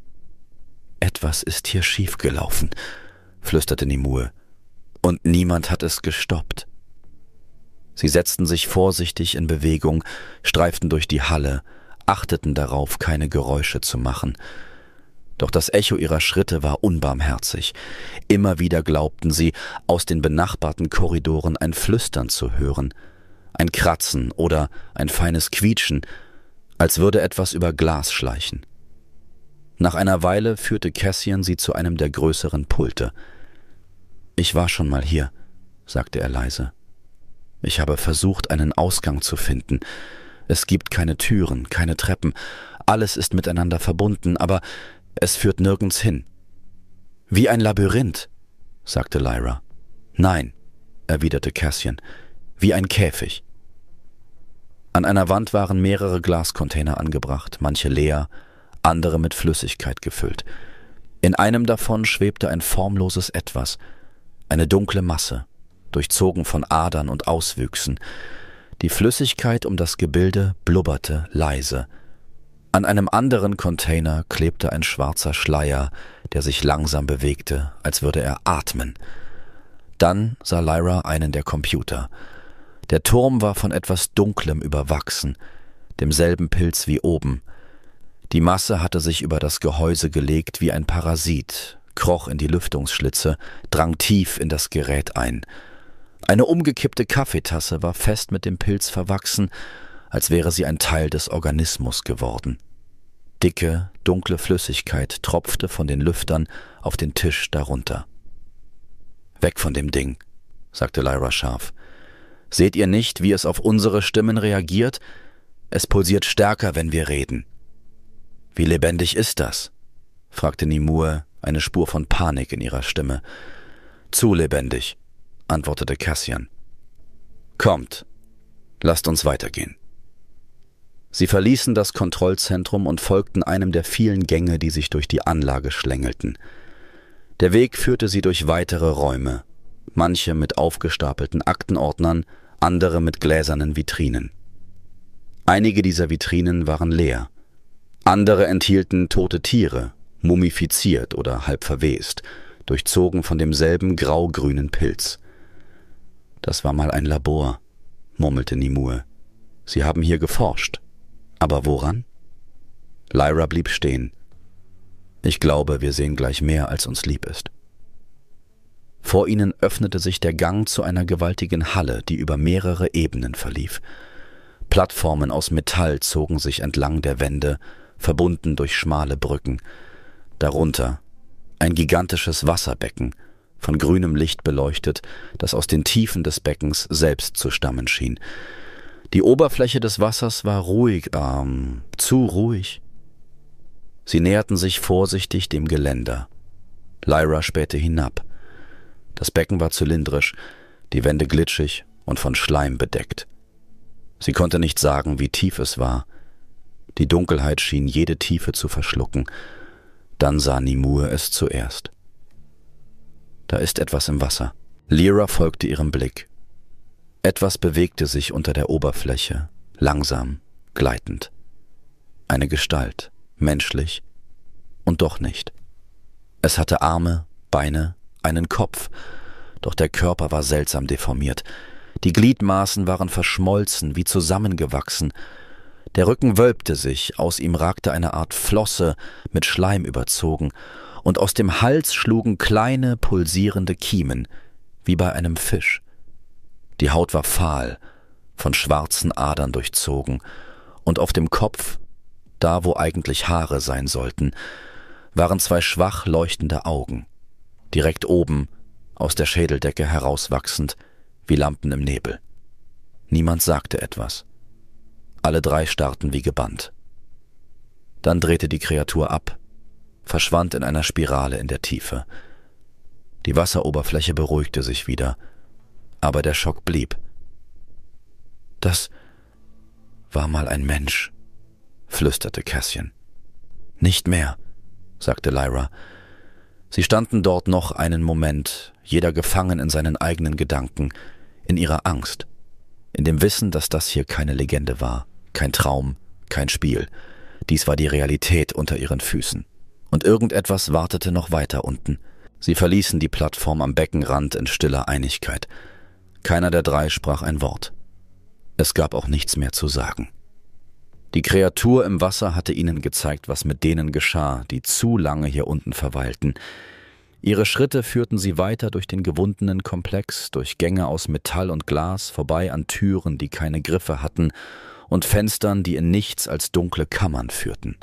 »Etwas ist hier schiefgelaufen«, flüsterte Nimue. »Und niemand hat es gestoppt.« Sie setzten sich vorsichtig in Bewegung, streiften durch die Halle, achteten darauf, keine Geräusche zu machen. Doch das Echo ihrer Schritte war unbarmherzig. Immer wieder glaubten sie, aus den benachbarten Korridoren ein Flüstern zu hören, ein Kratzen oder ein feines Quietschen, als würde etwas über Glas schleichen. Nach einer Weile führte Cassian sie zu einem der größeren Pulte. »Ich war schon mal hier«, sagte er leise. »Ich habe versucht, einen Ausgang zu finden. Es gibt keine Türen, keine Treppen, alles ist miteinander verbunden, aber es führt nirgends hin.« »Wie ein Labyrinth«, sagte Lyra. »Nein«, erwiderte Cassian, »wie ein Käfig.« An einer Wand waren mehrere Glascontainer angebracht, manche leer, andere mit Flüssigkeit gefüllt. In einem davon schwebte ein formloses Etwas, eine dunkle Masse, durchzogen von Adern und Auswüchsen. Die Flüssigkeit um das Gebilde blubberte leise. An einem anderen Container klebte ein schwarzer Schleier, der sich langsam bewegte, als würde er atmen. Dann sah Lyra einen der Computer. Der Turm war von etwas Dunklem überwachsen, demselben Pilz wie oben. Die Masse hatte sich über das Gehäuse gelegt wie ein Parasit, kroch in die Lüftungsschlitze, drang tief in das Gerät ein. Eine umgekippte Kaffeetasse war fest mit dem Pilz verwachsen, als wäre sie ein Teil des Organismus geworden. Dicke, dunkle Flüssigkeit tropfte von den Lüftern auf den Tisch darunter. »Weg von dem Ding«, sagte Lyra scharf. »Seht ihr nicht, wie es auf unsere Stimmen reagiert? Es pulsiert stärker, wenn wir reden.« »Wie lebendig ist das?«, fragte Nimue, eine Spur von Panik in ihrer Stimme. »Zu lebendig«, antwortete Cassian. »Kommt, lasst uns weitergehen.« Sie verließen das Kontrollzentrum und folgten einem der vielen Gänge, die sich durch die Anlage schlängelten. Der Weg führte sie durch weitere Räume, manche mit aufgestapelten Aktenordnern, andere mit gläsernen Vitrinen. Einige dieser Vitrinen waren leer, andere enthielten tote Tiere, mumifiziert oder halb verwest, durchzogen von demselben grau-grünen Pilz. »Das war mal ein Labor«, murmelte Nimue. »Sie haben hier geforscht. Aber woran?« Lyra blieb stehen. »Ich glaube, wir sehen gleich mehr, als uns lieb ist.« Vor ihnen öffnete sich der Gang zu einer gewaltigen Halle, die über mehrere Ebenen verlief. Plattformen aus Metall zogen sich entlang der Wände, verbunden durch schmale Brücken. Darunter ein gigantisches Wasserbecken, von grünem Licht beleuchtet, das aus den Tiefen des Beckens selbst zu stammen schien. Die Oberfläche des Wassers war ruhig, zu ruhig. Sie näherten sich vorsichtig dem Geländer. Lyra spähte hinab. Das Becken war zylindrisch, die Wände glitschig und von Schleim bedeckt. Sie konnte nicht sagen, wie tief es war. Die Dunkelheit schien jede Tiefe zu verschlucken. Dann sah Nimue es zuerst. Da ist etwas im Wasser. Lyra folgte ihrem Blick. Etwas bewegte sich unter der Oberfläche, langsam, gleitend. Eine Gestalt, menschlich und doch nicht. Es hatte Arme, Beine, einen Kopf, doch der Körper war seltsam deformiert. Die Gliedmaßen waren verschmolzen, wie zusammengewachsen. Der Rücken wölbte sich, aus ihm ragte eine Art Flosse, mit Schleim überzogen, und aus dem Hals schlugen kleine, pulsierende Kiemen, wie bei einem Fisch. Die Haut war fahl, von schwarzen Adern durchzogen, und auf dem Kopf, da wo eigentlich Haare sein sollten, waren zwei schwach leuchtende Augen, direkt oben, aus der Schädeldecke herauswachsend, wie Lampen im Nebel. Niemand sagte etwas. Alle drei starrten wie gebannt. Dann drehte die Kreatur ab, verschwand in einer Spirale in der Tiefe. Die Wasseroberfläche beruhigte sich wieder, aber der Schock blieb. »Das war mal ein Mensch«, flüsterte Cassian. »Nicht mehr«, sagte Lyra. Sie standen dort noch einen Moment, jeder gefangen in seinen eigenen Gedanken, in ihrer Angst, in dem Wissen, dass das hier keine Legende war, kein Traum, kein Spiel. Dies war die Realität unter ihren Füßen. Und irgendetwas wartete noch weiter unten. Sie verließen die Plattform am Beckenrand in stiller Einigkeit. Keiner der drei sprach ein Wort. Es gab auch nichts mehr zu sagen. Die Kreatur im Wasser hatte ihnen gezeigt, was mit denen geschah, die zu lange hier unten verweilten. Ihre Schritte führten sie weiter durch den gewundenen Komplex, durch Gänge aus Metall und Glas, vorbei an Türen, die keine Griffe hatten, und Fenstern, die in nichts als dunkle Kammern führten.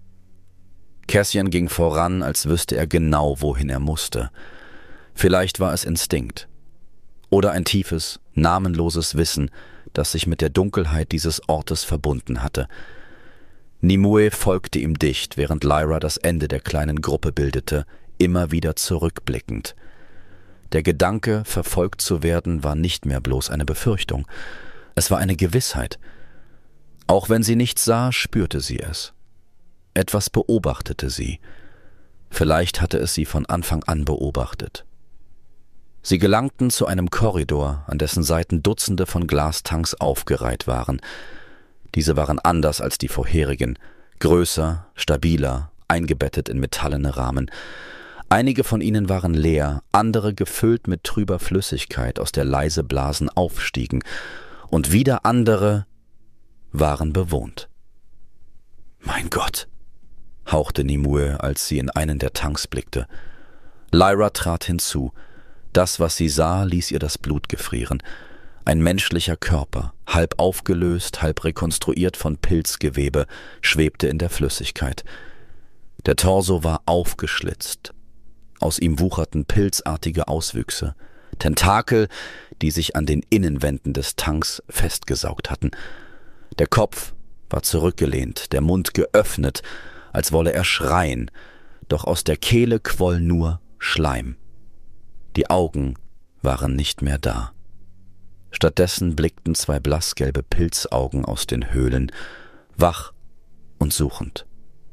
Cassian ging voran, als wüsste er genau, wohin er musste. Vielleicht war es Instinkt oder ein tiefes, namenloses Wissen, das sich mit der Dunkelheit dieses Ortes verbunden hatte. Nimue folgte ihm dicht, während Lyra das Ende der kleinen Gruppe bildete, immer wieder zurückblickend. Der Gedanke, verfolgt zu werden, war nicht mehr bloß eine Befürchtung. Es war eine Gewissheit. Auch wenn sie nichts sah, spürte sie es. Etwas beobachtete sie. Vielleicht hatte es sie von Anfang an beobachtet. Sie gelangten zu einem Korridor, an dessen Seiten Dutzende von Glastanks aufgereiht waren. Diese waren anders als die vorherigen, größer, stabiler, eingebettet in metallene Rahmen. Einige von ihnen waren leer, andere gefüllt mit trüber Flüssigkeit, aus der leise Blasen aufstiegen, und wieder andere waren bewohnt. »Mein Gott«, hauchte Nimue, als sie in einen der Tanks blickte. Lyra trat hinzu. Das, was sie sah, ließ ihr das Blut gefrieren. Ein menschlicher Körper, halb aufgelöst, halb rekonstruiert von Pilzgewebe, schwebte in der Flüssigkeit. Der Torso war aufgeschlitzt. Aus ihm wucherten pilzartige Auswüchse, Tentakel, die sich an den Innenwänden des Tanks festgesaugt hatten. Der Kopf war zurückgelehnt, der Mund geöffnet, als wolle er schreien, doch aus der Kehle quoll nur Schleim. Die Augen waren nicht mehr da. Stattdessen blickten zwei blassgelbe Pilzaugen aus den Höhlen, wach und suchend.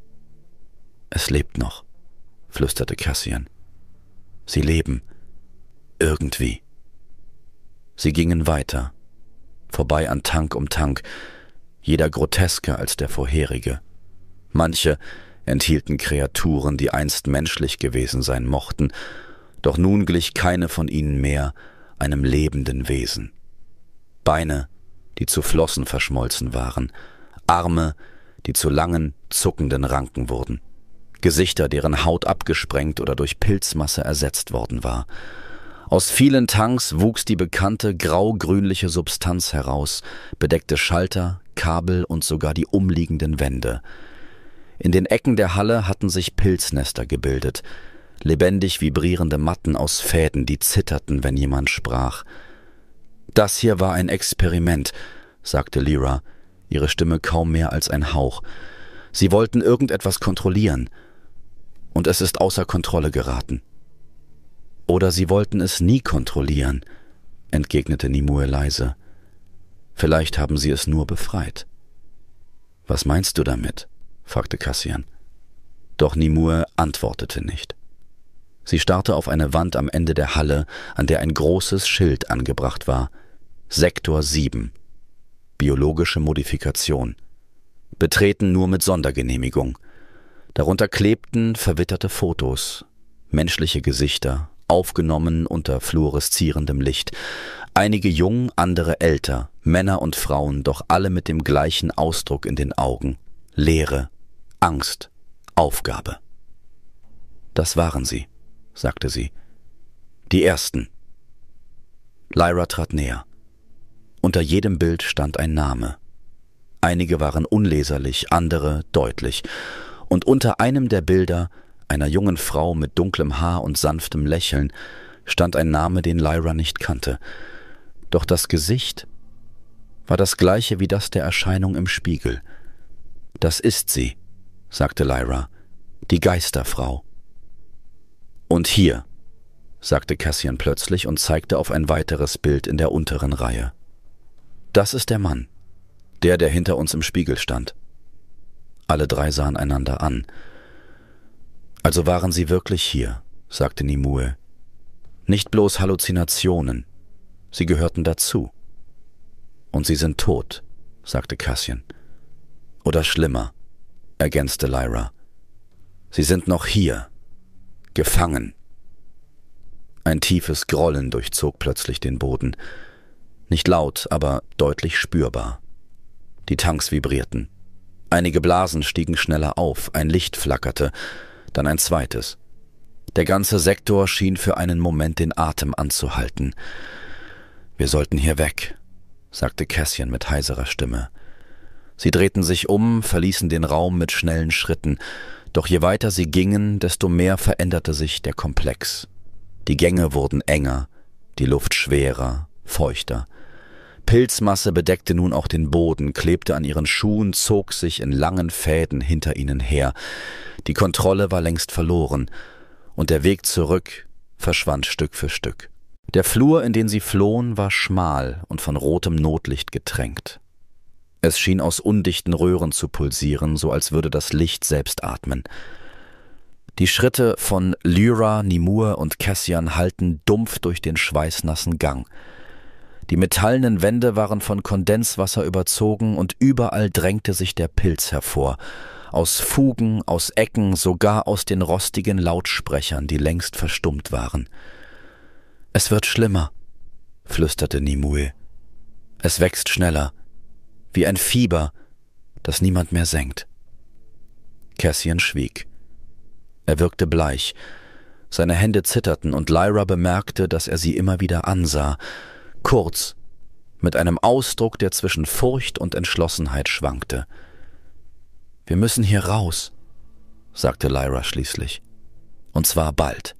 »Es lebt noch«, flüsterte Cassian. »Sie leben. Irgendwie.« Sie gingen weiter, vorbei an Tank um Tank, jeder grotesker als der vorherige. Manche enthielten Kreaturen, die einst menschlich gewesen sein mochten, doch nun glich keine von ihnen mehr einem lebenden Wesen. Beine, die zu Flossen verschmolzen waren, Arme, die zu langen, zuckenden Ranken wurden, Gesichter, deren Haut abgesprengt oder durch Pilzmasse ersetzt worden war. Aus vielen Tanks wuchs die bekannte grau-grünliche Substanz heraus, bedeckte Schalter, Kabel und sogar die umliegenden Wände. In den Ecken der Halle hatten sich Pilznester gebildet, lebendig vibrierende Matten aus Fäden, die zitterten, wenn jemand sprach. »Das hier war ein Experiment«, sagte Lyra, ihre Stimme kaum mehr als ein Hauch. »Sie wollten irgendetwas kontrollieren, und es ist außer Kontrolle geraten.« »Oder sie wollten es nie kontrollieren«, entgegnete Nimue leise. »Vielleicht haben sie es nur befreit.« »Was meinst du damit?«, fragte Cassian. Doch Nimue antwortete nicht. Sie starrte auf eine Wand am Ende der Halle, an der ein großes Schild angebracht war. Sektor 7. biologische Modifikation. Betreten nur mit Sondergenehmigung. Darunter klebten verwitterte Fotos, menschliche Gesichter, aufgenommen unter fluoreszierendem Licht. Einige jung, andere älter, Männer und Frauen, doch alle mit dem gleichen Ausdruck in den Augen. Leere, Angst, Aufgabe. »Das waren sie«, sagte sie. »Die Ersten.« Lyra trat näher. Unter jedem Bild stand ein Name. Einige waren unleserlich, andere deutlich. Und unter einem der Bilder, einer jungen Frau mit dunklem Haar und sanftem Lächeln, stand ein Name, den Lyra nicht kannte. Doch das Gesicht war das gleiche wie das der Erscheinung im Spiegel. »Das ist sie«, sagte Lyra, »die Geisterfrau.« »Und hier«, sagte Cassian plötzlich und zeigte auf ein weiteres Bild in der unteren Reihe. »Das ist der Mann, der hinter uns im Spiegel stand.« Alle drei sahen einander an. »Also waren sie wirklich hier«, sagte Nimue. »Nicht bloß Halluzinationen, sie gehörten dazu.« »Und sie sind tot«, sagte Cassian. »Oder schlimmer«, ergänzte Lyra. »Sie sind noch hier, gefangen.« Ein tiefes Grollen durchzog plötzlich den Boden. Nicht laut, aber deutlich spürbar. Die Tanks vibrierten. Einige Blasen stiegen schneller auf, ein Licht flackerte, dann ein zweites. Der ganze Sektor schien für einen Moment den Atem anzuhalten. »Wir sollten hier weg«, sagte Cassian mit heiserer Stimme. Sie drehten sich um, verließen den Raum mit schnellen Schritten, doch je weiter sie gingen, desto mehr veränderte sich der Komplex. Die Gänge wurden enger, die Luft schwerer, feuchter. Pilzmasse bedeckte nun auch den Boden, klebte an ihren Schuhen, zog sich in langen Fäden hinter ihnen her. Die Kontrolle war längst verloren, und der Weg zurück verschwand Stück für Stück. Der Flur, in den sie flohen, war schmal und von rotem Notlicht getränkt. Es schien aus undichten Röhren zu pulsieren, so als würde das Licht selbst atmen. Die Schritte von Lyra, Nimue und Cassian hallten dumpf durch den schweißnassen Gang. Die metallenen Wände waren von Kondenswasser überzogen und überall drängte sich der Pilz hervor. Aus Fugen, aus Ecken, sogar aus den rostigen Lautsprechern, die längst verstummt waren. »Es wird schlimmer«, flüsterte Nimue. »Es wächst schneller, wie ein Fieber, das niemand mehr senkt.« Cassian schwieg. Er wirkte bleich. Seine Hände zitterten und Lyra bemerkte, dass er sie immer wieder ansah. Kurz, mit einem Ausdruck, der zwischen Furcht und Entschlossenheit schwankte. »Wir müssen hier raus«, sagte Lyra schließlich. »Und zwar bald.«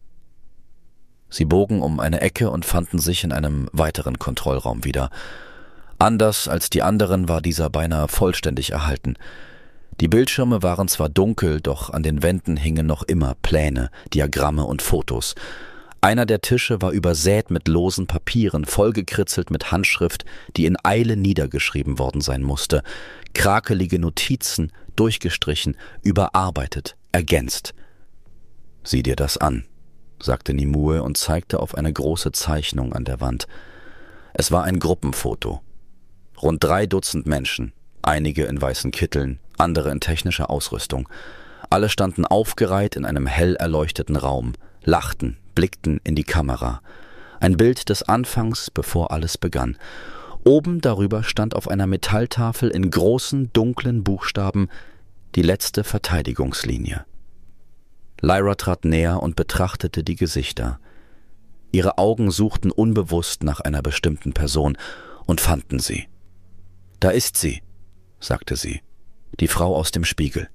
Sie bogen um eine Ecke und fanden sich in einem weiteren Kontrollraum wieder. Anders als die anderen war dieser beinahe vollständig erhalten. Die Bildschirme waren zwar dunkel, doch an den Wänden hingen noch immer Pläne, Diagramme und Fotos. Einer der Tische war übersät mit losen Papieren, vollgekritzelt mit Handschrift, die in Eile niedergeschrieben worden sein musste. Krakelige Notizen, durchgestrichen, überarbeitet, ergänzt. »Sieh dir das an«, sagte Nimue und zeigte auf eine große Zeichnung an der Wand. Es war ein Gruppenfoto. Rund 3 Dutzend Menschen, einige in weißen Kitteln, andere in technischer Ausrüstung. Alle standen aufgereiht in einem hell erleuchteten Raum, lachten, blickten in die Kamera. Ein Bild des Anfangs, bevor alles begann. Oben darüber stand auf einer Metalltafel in großen, dunklen Buchstaben die letzte Verteidigungslinie. Lyra trat näher und betrachtete die Gesichter. Ihre Augen suchten unbewusst nach einer bestimmten Person und fanden sie. »Da ist sie«, sagte sie, »die Frau aus dem Spiegel.«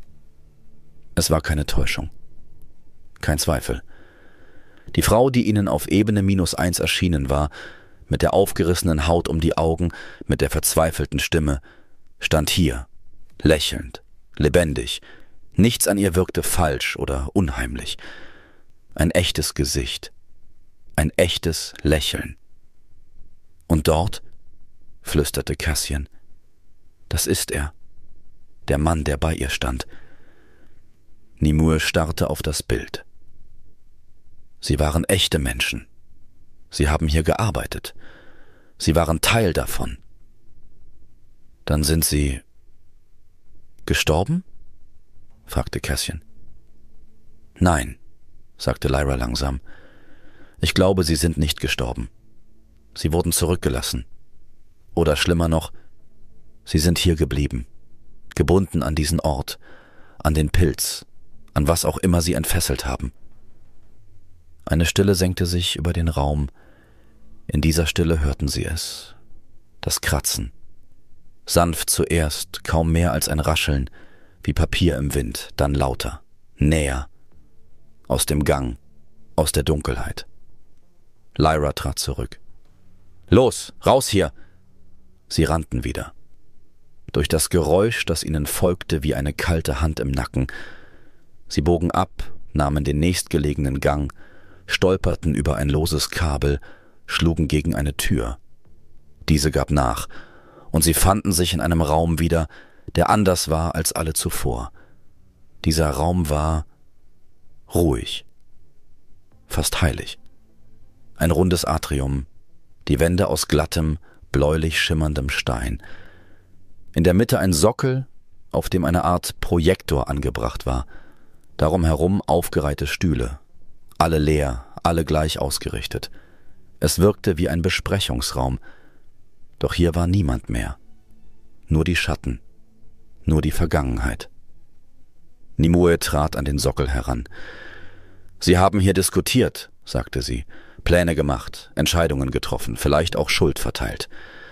Es war keine Täuschung. Kein Zweifel. Die Frau, die ihnen auf Ebene -1 erschienen war, mit der aufgerissenen Haut um die Augen, mit der verzweifelten Stimme, stand hier, lächelnd, lebendig. Nichts an ihr wirkte falsch oder unheimlich. Ein echtes Gesicht, ein echtes Lächeln. »Und dort«, flüsterte Cassian, »das ist er, der Mann, der bei ihr stand.« Nimue starrte auf das Bild. Sie waren echte Menschen. Sie haben hier gearbeitet. Sie waren Teil davon. »Dann sind Sie gestorben?« fragte Cassian. »Nein«, sagte Lyra langsam. »Ich glaube, Sie sind nicht gestorben. Sie wurden zurückgelassen. Oder schlimmer noch, Sie sind hier geblieben, gebunden an diesen Ort, an den Pilz, an was auch immer Sie entfesselt haben.« Eine Stille senkte sich über den Raum. In dieser Stille hörten sie es. Das Kratzen. Sanft zuerst, kaum mehr als ein Rascheln, wie Papier im Wind, dann lauter, näher. Aus dem Gang, aus der Dunkelheit. Lyra trat zurück. »Los, raus hier!« Sie rannten wieder. Durch das Geräusch, das ihnen folgte wie eine kalte Hand im Nacken. Sie bogen ab, nahmen den nächstgelegenen Gang, stolperten über ein loses Kabel, schlugen gegen eine Tür. Diese gab nach, und sie fanden sich in einem Raum wieder, der anders war als alle zuvor. Dieser Raum war ruhig, fast heilig. Ein rundes Atrium, die Wände aus glattem, bläulich schimmerndem Stein. In der Mitte ein Sockel, auf dem eine Art Projektor angebracht war. Darum herum aufgereihte Stühle, alle leer, alle gleich ausgerichtet. Es wirkte wie ein Besprechungsraum, doch hier war niemand mehr. Nur die Schatten, nur die Vergangenheit. Nimue trat an den Sockel heran. »Sie haben hier diskutiert«, sagte sie, »Pläne gemacht, Entscheidungen getroffen, vielleicht auch Schuld verteilt.«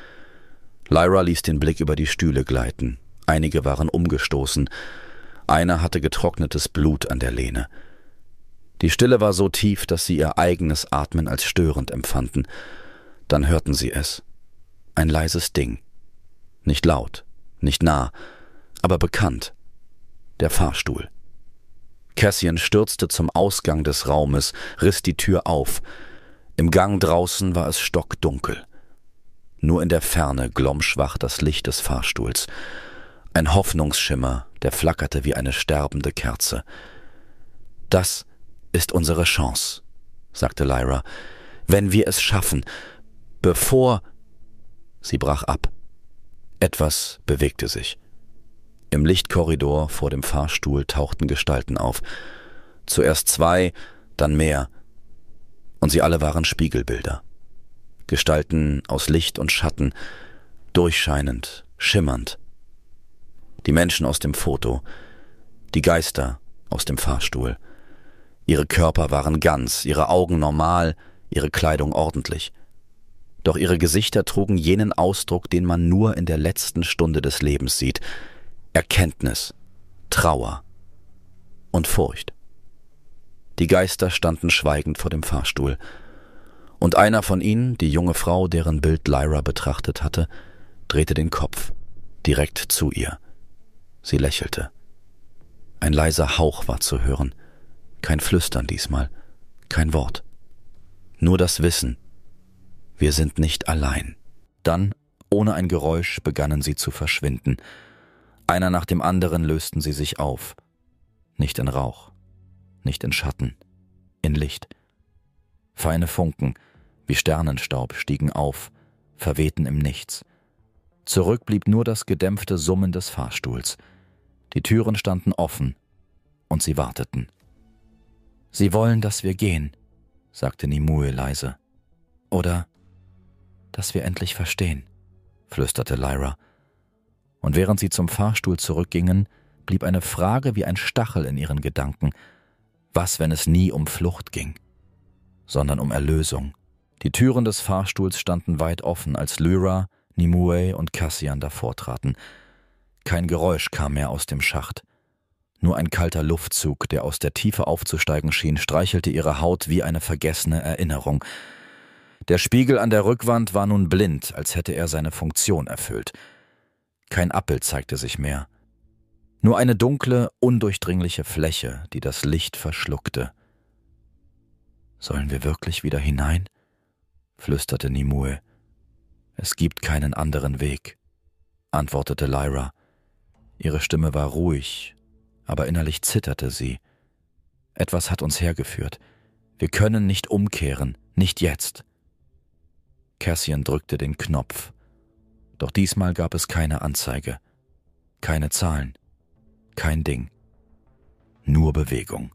Lyra ließ den Blick über die Stühle gleiten. Einige waren umgestoßen. Einer hatte getrocknetes Blut an der Lehne. Die Stille war so tief, dass sie ihr eigenes Atmen als störend empfanden. Dann hörten sie es. Ein leises Ding. Nicht laut, nicht nah, aber bekannt. Der Fahrstuhl. Cassian stürzte zum Ausgang des Raumes, riss die Tür auf. Im Gang draußen war es stockdunkel. Nur in der Ferne glomm schwach das Licht des Fahrstuhls. Ein Hoffnungsschimmer, der flackerte wie eine sterbende Kerze. »Das ist unsere Chance«, sagte Lyra. »Wenn wir es schaffen, bevor...« Sie brach ab. Etwas bewegte sich. Im Lichtkorridor vor dem Fahrstuhl tauchten Gestalten auf. Zuerst 2, dann mehr. Und sie alle waren Spiegelbilder. Gestalten aus Licht und Schatten, durchscheinend, schimmernd. Die Menschen aus dem Foto, die Geister aus dem Fahrstuhl. Ihre Körper waren ganz, ihre Augen normal, ihre Kleidung ordentlich. Doch ihre Gesichter trugen jenen Ausdruck, den man nur in der letzten Stunde des Lebens sieht. Erkenntnis, Trauer und Furcht. Die Geister standen schweigend vor dem Fahrstuhl. Und einer von ihnen, die junge Frau, deren Bild Lyra betrachtet hatte, drehte den Kopf, direkt zu ihr. Sie lächelte. Ein leiser Hauch war zu hören. Kein Flüstern diesmal, kein Wort. Nur das Wissen, wir sind nicht allein. Dann, ohne ein Geräusch, begannen sie zu verschwinden. Einer nach dem anderen lösten sie sich auf. Nicht in Rauch, nicht in Schatten, in Licht. Feine Funken, wie Sternenstaub, stiegen auf, verwehten im Nichts. Zurück blieb nur das gedämpfte Summen des Fahrstuhls. Die Türen standen offen, und sie warteten. »Sie wollen, dass wir gehen«, sagte Nimue leise. »Oder, dass wir endlich verstehen«, flüsterte Lyra. Und während sie zum Fahrstuhl zurückgingen, blieb eine Frage wie ein Stachel in ihren Gedanken. Was, wenn es nie um Flucht ging, sondern um Erlösung? Die Türen des Fahrstuhls standen weit offen, als Lyra, Nimue und Cassian davor traten. Kein Geräusch kam mehr aus dem Schacht. Nur ein kalter Luftzug, der aus der Tiefe aufzusteigen schien, streichelte ihre Haut wie eine vergessene Erinnerung. Der Spiegel an der Rückwand war nun blind, als hätte er seine Funktion erfüllt. Kein Abbild zeigte sich mehr. Nur eine dunkle, undurchdringliche Fläche, die das Licht verschluckte. »Sollen wir wirklich wieder hinein?« flüsterte Nimue. »Es gibt keinen anderen Weg«, antwortete Lyra. Ihre Stimme war ruhig, aber innerlich zitterte sie. »Etwas hat uns hergeführt. Wir können nicht umkehren, nicht jetzt.« Cassian drückte den Knopf. Doch diesmal gab es keine Anzeige, keine Zahlen, kein Ding, nur Bewegung.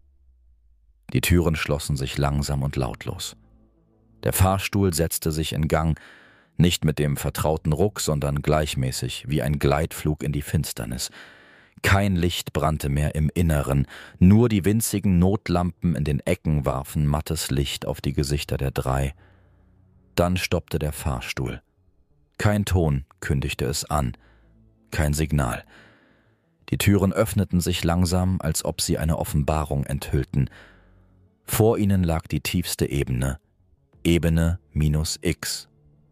Die Türen schlossen sich langsam und lautlos. Der Fahrstuhl setzte sich in Gang, nicht mit dem vertrauten Ruck, sondern gleichmäßig, wie ein Gleitflug in die Finsternis. Kein Licht brannte mehr im Inneren, nur die winzigen Notlampen in den Ecken warfen mattes Licht auf die Gesichter der drei. Dann stoppte der Fahrstuhl. Kein Ton kündigte es an, kein Signal. Die Türen öffneten sich langsam, als ob sie eine Offenbarung enthüllten. Vor ihnen lag die tiefste Ebene, Ebene minus X.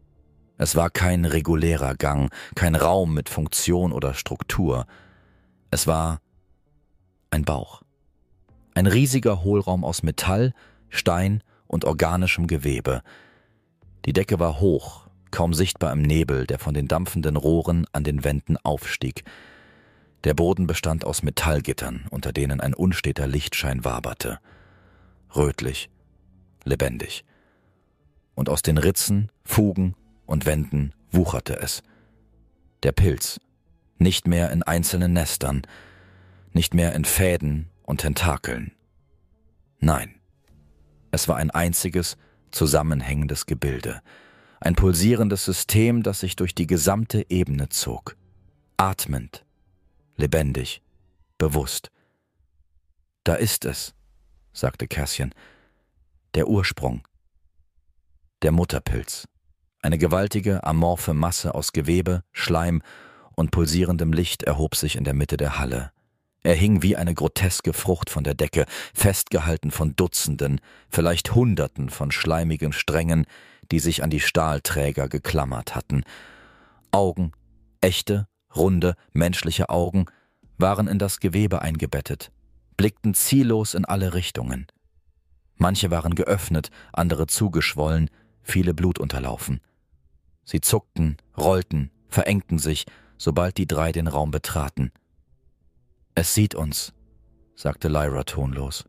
Es war kein regulärer Gang, kein Raum mit Funktion oder Struktur. Es war ein Bauch. Ein riesiger Hohlraum aus Metall, Stein und organischem Gewebe. Die Decke war hoch, kaum sichtbar im Nebel, der von den dampfenden Rohren an den Wänden aufstieg. Der Boden bestand aus Metallgittern, unter denen ein unsteter Lichtschein waberte. Rötlich, lebendig. Und aus den Ritzen, Fugen und Wänden wucherte es. Der Pilz, nicht mehr in einzelnen Nestern, nicht mehr in Fäden und Tentakeln. Nein, es war ein einziges, zusammenhängendes Gebilde, ein pulsierendes System, das sich durch die gesamte Ebene zog, atmend, lebendig, bewusst. »Da ist es«, sagte Cassian, »der Ursprung, der Mutterpilz, eine gewaltige, amorphe Masse aus Gewebe, Schleim und pulsierendem Licht erhob sich in der Mitte der Halle. Er hing wie eine groteske Frucht von der Decke, festgehalten von Dutzenden, vielleicht Hunderten von schleimigen Strängen, die sich an die Stahlträger geklammert hatten. Augen, echte, runde, menschliche Augen, waren in das Gewebe eingebettet, blickten ziellos in alle Richtungen. Manche waren geöffnet, andere zugeschwollen, viele blutunterlaufen. Sie zuckten, rollten, verengten sich, sobald die drei den Raum betraten. »Es sieht uns«, sagte Lyra tonlos.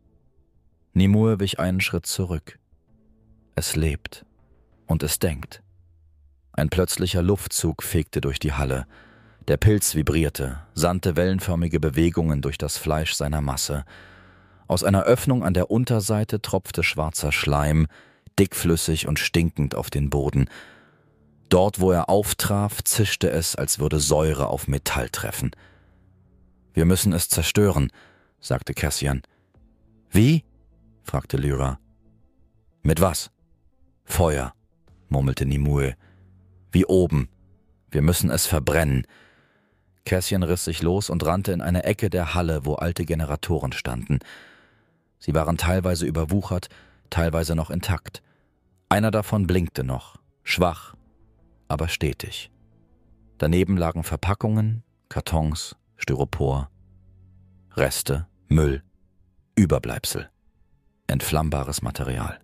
Nimue wich einen Schritt zurück. »Es lebt und es denkt.« Ein plötzlicher Luftzug fegte durch die Halle. Der Pilz vibrierte, sandte wellenförmige Bewegungen durch das Fleisch seiner Masse. Aus einer Öffnung an der Unterseite tropfte schwarzer Schleim, dickflüssig und stinkend auf den Boden. Dort, wo er auftraf, zischte es, als würde Säure auf Metall treffen. »Wir müssen es zerstören«, sagte Cassian. »Wie?« fragte Lyra. »Mit was?« »Feuer«, murmelte Nimue. »Wie oben. Wir müssen es verbrennen.« Cassian riss sich los und rannte in eine Ecke der Halle, wo alte Generatoren standen. Sie waren teilweise überwuchert, teilweise noch intakt. Einer davon blinkte noch, schwach, aber stetig. Daneben lagen Verpackungen, Kartons, Styropor, Reste, Müll, Überbleibsel, entflammbares Material.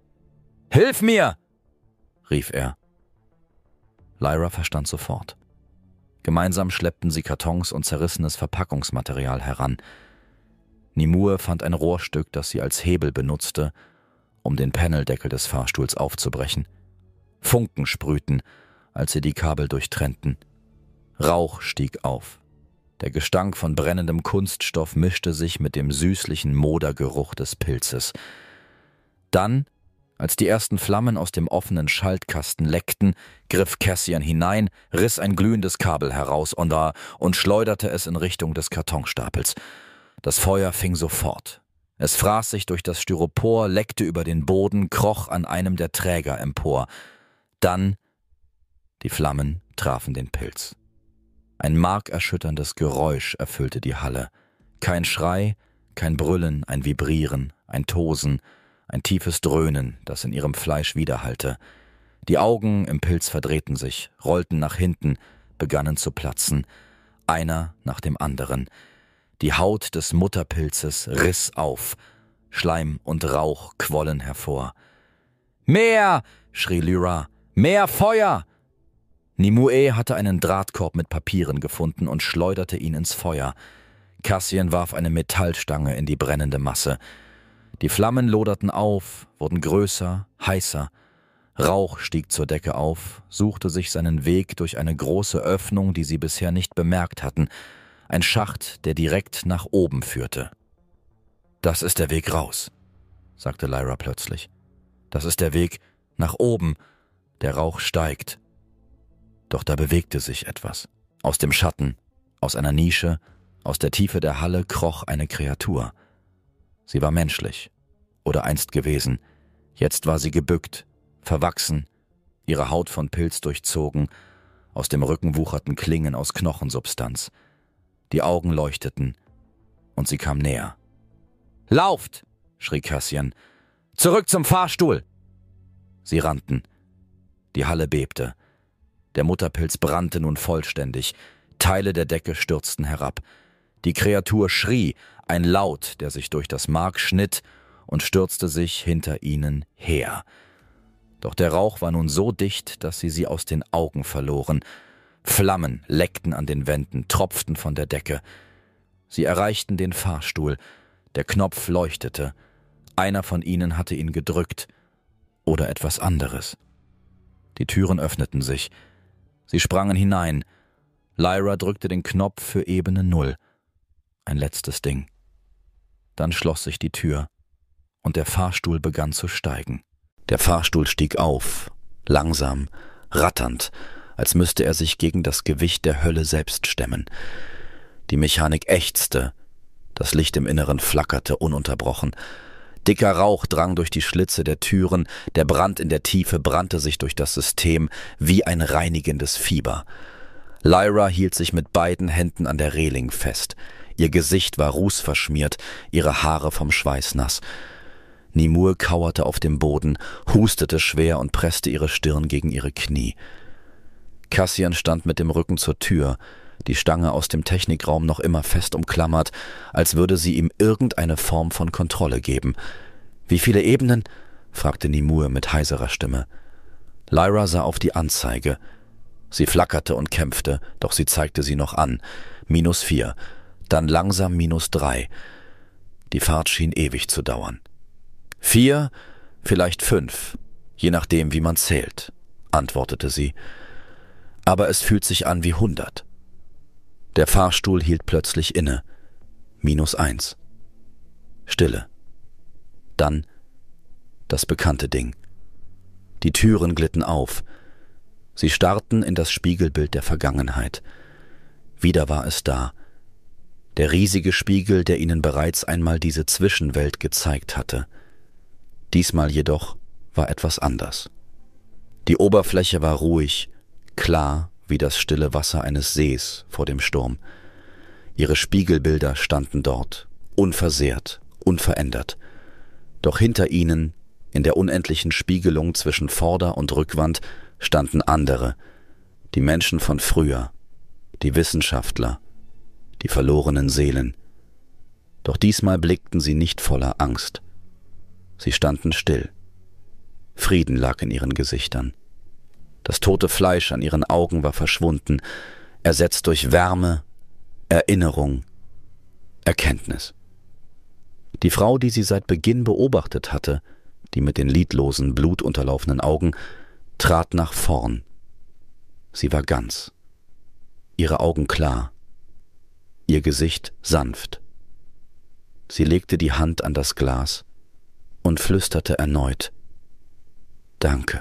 »Hilf mir!« rief er. Lyra verstand sofort. Gemeinsam schleppten sie Kartons und zerrissenes Verpackungsmaterial heran. Nimue fand ein Rohrstück, das sie als Hebel benutzte, um den Paneldeckel des Fahrstuhls aufzubrechen. Funken sprühten, als sie die Kabel durchtrennten. Rauch stieg auf. Der Gestank von brennendem Kunststoff mischte sich mit dem süßlichen Modergeruch des Pilzes. Dann, als die ersten Flammen aus dem offenen Schaltkasten leckten, griff Cassian hinein, riss ein glühendes Kabel heraus und schleuderte es in Richtung des Kartonstapels. Das Feuer fing sofort. Es fraß sich durch das Styropor, leckte über den Boden, kroch an einem der Träger empor. Dann, die Flammen trafen den Pilz. Ein markerschütterndes Geräusch erfüllte die Halle. Kein Schrei, kein Brüllen, ein Vibrieren, ein Tosen, ein tiefes Dröhnen, das in ihrem Fleisch widerhallte. Die Augen im Pilz verdrehten sich, rollten nach hinten, begannen zu platzen, einer nach dem anderen. Die Haut des Mutterpilzes riss auf, Schleim und Rauch quollen hervor. »Mehr!« schrie Lyra. »Mehr Feuer!« Nimue hatte einen Drahtkorb mit Papieren gefunden und schleuderte ihn ins Feuer. Cassian warf eine Metallstange in die brennende Masse. Die Flammen loderten auf, wurden größer, heißer. Rauch stieg zur Decke auf, suchte sich seinen Weg durch eine große Öffnung, die sie bisher nicht bemerkt hatten, ein Schacht, der direkt nach oben führte. »Das ist der Weg raus«, sagte Lyra plötzlich. »Das ist der Weg nach oben. Der Rauch steigt.« Doch da bewegte sich etwas. Aus dem Schatten, aus einer Nische, aus der Tiefe der Halle kroch eine Kreatur. Sie war menschlich, oder einst gewesen. Jetzt war sie gebückt, verwachsen, ihre Haut von Pilz durchzogen, aus dem Rücken wucherten Klingen aus Knochensubstanz. Die Augen leuchteten, und sie kam näher. »Lauft!« schrie Cassian. »Zurück zum Fahrstuhl!« Sie rannten. Die Halle bebte. Der Mutterpilz brannte nun vollständig. Teile der Decke stürzten herab. Die Kreatur schrie, ein Laut, der sich durch das Mark schnitt, und stürzte sich hinter ihnen her. Doch der Rauch war nun so dicht, dass sie aus den Augen verloren. Flammen leckten an den Wänden, tropften von der Decke. Sie erreichten den Fahrstuhl. Der Knopf leuchtete. Einer von ihnen hatte ihn gedrückt. Oder etwas anderes. Die Türen öffneten sich. Sie sprangen hinein. Lyra drückte den Knopf für Ebene 0. Ein letztes Ding. Dann schloss sich die Tür, und der Fahrstuhl begann zu steigen. Der Fahrstuhl stieg auf, langsam, ratternd, als müsste er sich gegen das Gewicht der Hölle selbst stemmen. Die Mechanik ächzte, das Licht im Inneren flackerte ununterbrochen. Dicker Rauch drang durch die Schlitze der Türen, der Brand in der Tiefe brannte sich durch das System wie ein reinigendes Fieber. Lyra hielt sich mit beiden Händen an der Reling fest. Ihr Gesicht war rußverschmiert, ihre Haare vom Schweiß nass. Nimue kauerte auf dem Boden, hustete schwer und presste ihre Stirn gegen ihre Knie. Cassian stand mit dem Rücken zur Tür, die Stange aus dem Technikraum noch immer fest umklammert, als würde sie ihm irgendeine Form von Kontrolle geben. »Wie viele Ebenen?« fragte Nimue mit heiserer Stimme. Lyra sah auf die Anzeige. Sie flackerte und kämpfte, doch sie zeigte sie noch an. -4, dann langsam -3. Die Fahrt schien ewig zu dauern. 4, vielleicht 5, je nachdem, wie man zählt, antwortete sie. Aber es fühlt sich an wie 100. Der Fahrstuhl hielt plötzlich inne. -1. Stille. Dann das bekannte Ding. Die Türen glitten auf. Sie starrten in das Spiegelbild der Vergangenheit. Wieder war es da. Der riesige Spiegel, der ihnen bereits einmal diese Zwischenwelt gezeigt hatte. Diesmal jedoch war etwas anders. Die Oberfläche war ruhig, klar wie das stille Wasser eines Sees vor dem Sturm. Ihre Spiegelbilder standen dort, unversehrt, unverändert. Doch hinter ihnen, in der unendlichen Spiegelung zwischen Vorder- und Rückwand, standen andere, die Menschen von früher, die Wissenschaftler, die verlorenen Seelen. Doch diesmal blickten sie nicht voller Angst. Sie standen still. Frieden lag in ihren Gesichtern. Das tote Fleisch an ihren Augen war verschwunden, ersetzt durch Wärme, Erinnerung, Erkenntnis. Die Frau, die sie seit Beginn beobachtet hatte, die mit den lidlosen, blutunterlaufenen Augen, trat nach vorn. Sie war ganz, ihre Augen klar, ihr Gesicht sanft. Sie legte die Hand an das Glas und flüsterte erneut: »Danke.«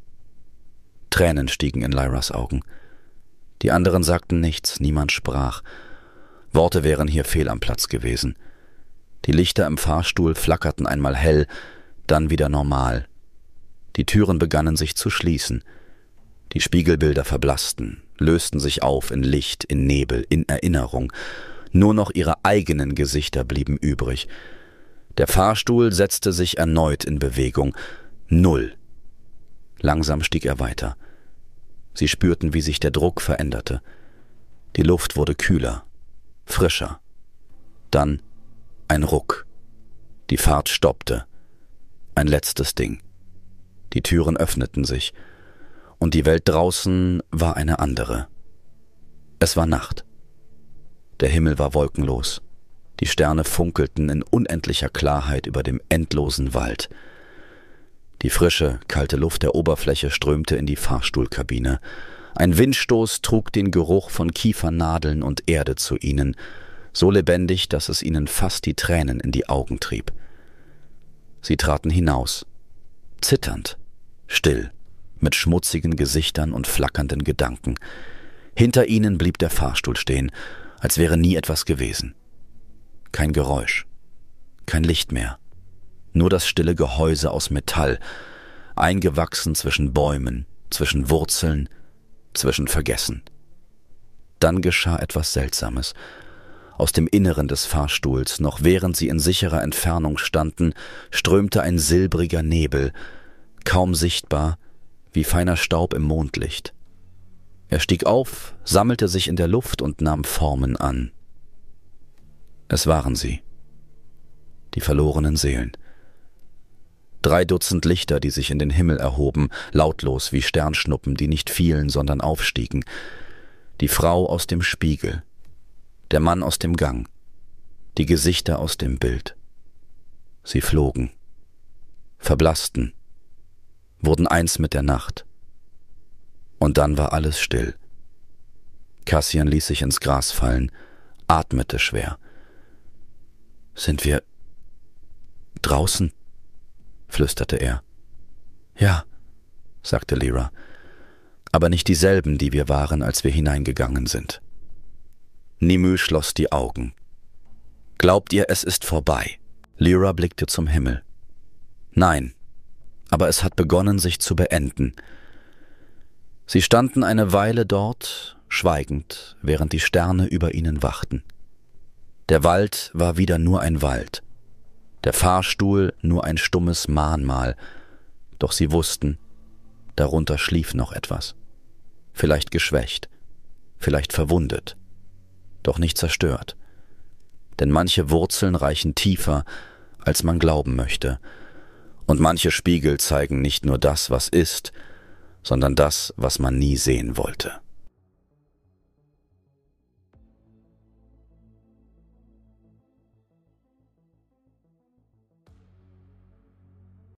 Tränen stiegen in Lyras Augen. Die anderen sagten nichts, niemand sprach. Worte wären hier fehl am Platz gewesen. Die Lichter im Fahrstuhl flackerten einmal hell, dann wieder normal. Die Türen begannen sich zu schließen. Die Spiegelbilder verblassten, lösten sich auf in Licht, in Nebel, in Erinnerung. Nur noch ihre eigenen Gesichter blieben übrig. Der Fahrstuhl setzte sich erneut in Bewegung. 0. Langsam stieg er weiter. Sie spürten, wie sich der Druck veränderte. Die Luft wurde kühler, frischer. Dann ein Ruck. Die Fahrt stoppte. Ein letztes Ding. Die Türen öffneten sich. Und die Welt draußen war eine andere. Es war Nacht. Der Himmel war wolkenlos. Die Sterne funkelten in unendlicher Klarheit über dem endlosen Wald. Die frische, kalte Luft der Oberfläche strömte in die Fahrstuhlkabine. Ein Windstoß trug den Geruch von Kiefernadeln und Erde zu ihnen, so lebendig, dass es ihnen fast die Tränen in die Augen trieb. Sie traten hinaus, zitternd, still, mit schmutzigen Gesichtern und flackernden Gedanken. Hinter ihnen blieb der Fahrstuhl stehen, als wäre nie etwas gewesen. Kein Geräusch, kein Licht mehr, nur das stille Gehäuse aus Metall, eingewachsen zwischen Bäumen, zwischen Wurzeln, zwischen Vergessen. Dann geschah etwas Seltsames. Aus dem Inneren des Fahrstuhls, noch während sie in sicherer Entfernung standen, strömte ein silbriger Nebel, kaum sichtbar, wie feiner Staub im Mondlicht. Er stieg auf, sammelte sich in der Luft und nahm Formen an. Es waren sie, die verlorenen Seelen. 3 Dutzend Lichter, die sich in den Himmel erhoben, lautlos wie Sternschnuppen, die nicht fielen, sondern aufstiegen. Die Frau aus dem Spiegel, der Mann aus dem Gang, die Gesichter aus dem Bild. Sie flogen, verblassten, wurden eins mit der Nacht. Und dann war alles still. Cassian ließ sich ins Gras fallen, atmete schwer. »Sind wir draußen?« flüsterte er. »Ja«, sagte Lyra, »aber nicht dieselben, die wir waren, als wir hineingegangen sind.« Nimue schloss die Augen. »Glaubt ihr, es ist vorbei?« Lyra blickte zum Himmel. »Nein, aber es hat begonnen, sich zu beenden.« Sie standen eine Weile dort, schweigend, während die Sterne über ihnen wachten. Der Wald war wieder nur ein Wald, der Fahrstuhl nur ein stummes Mahnmal, doch sie wussten, darunter schlief noch etwas. Vielleicht geschwächt, vielleicht verwundet, doch nicht zerstört. Denn manche Wurzeln reichen tiefer, als man glauben möchte, und manche Spiegel zeigen nicht nur das, was ist, sondern das, was man nie sehen wollte.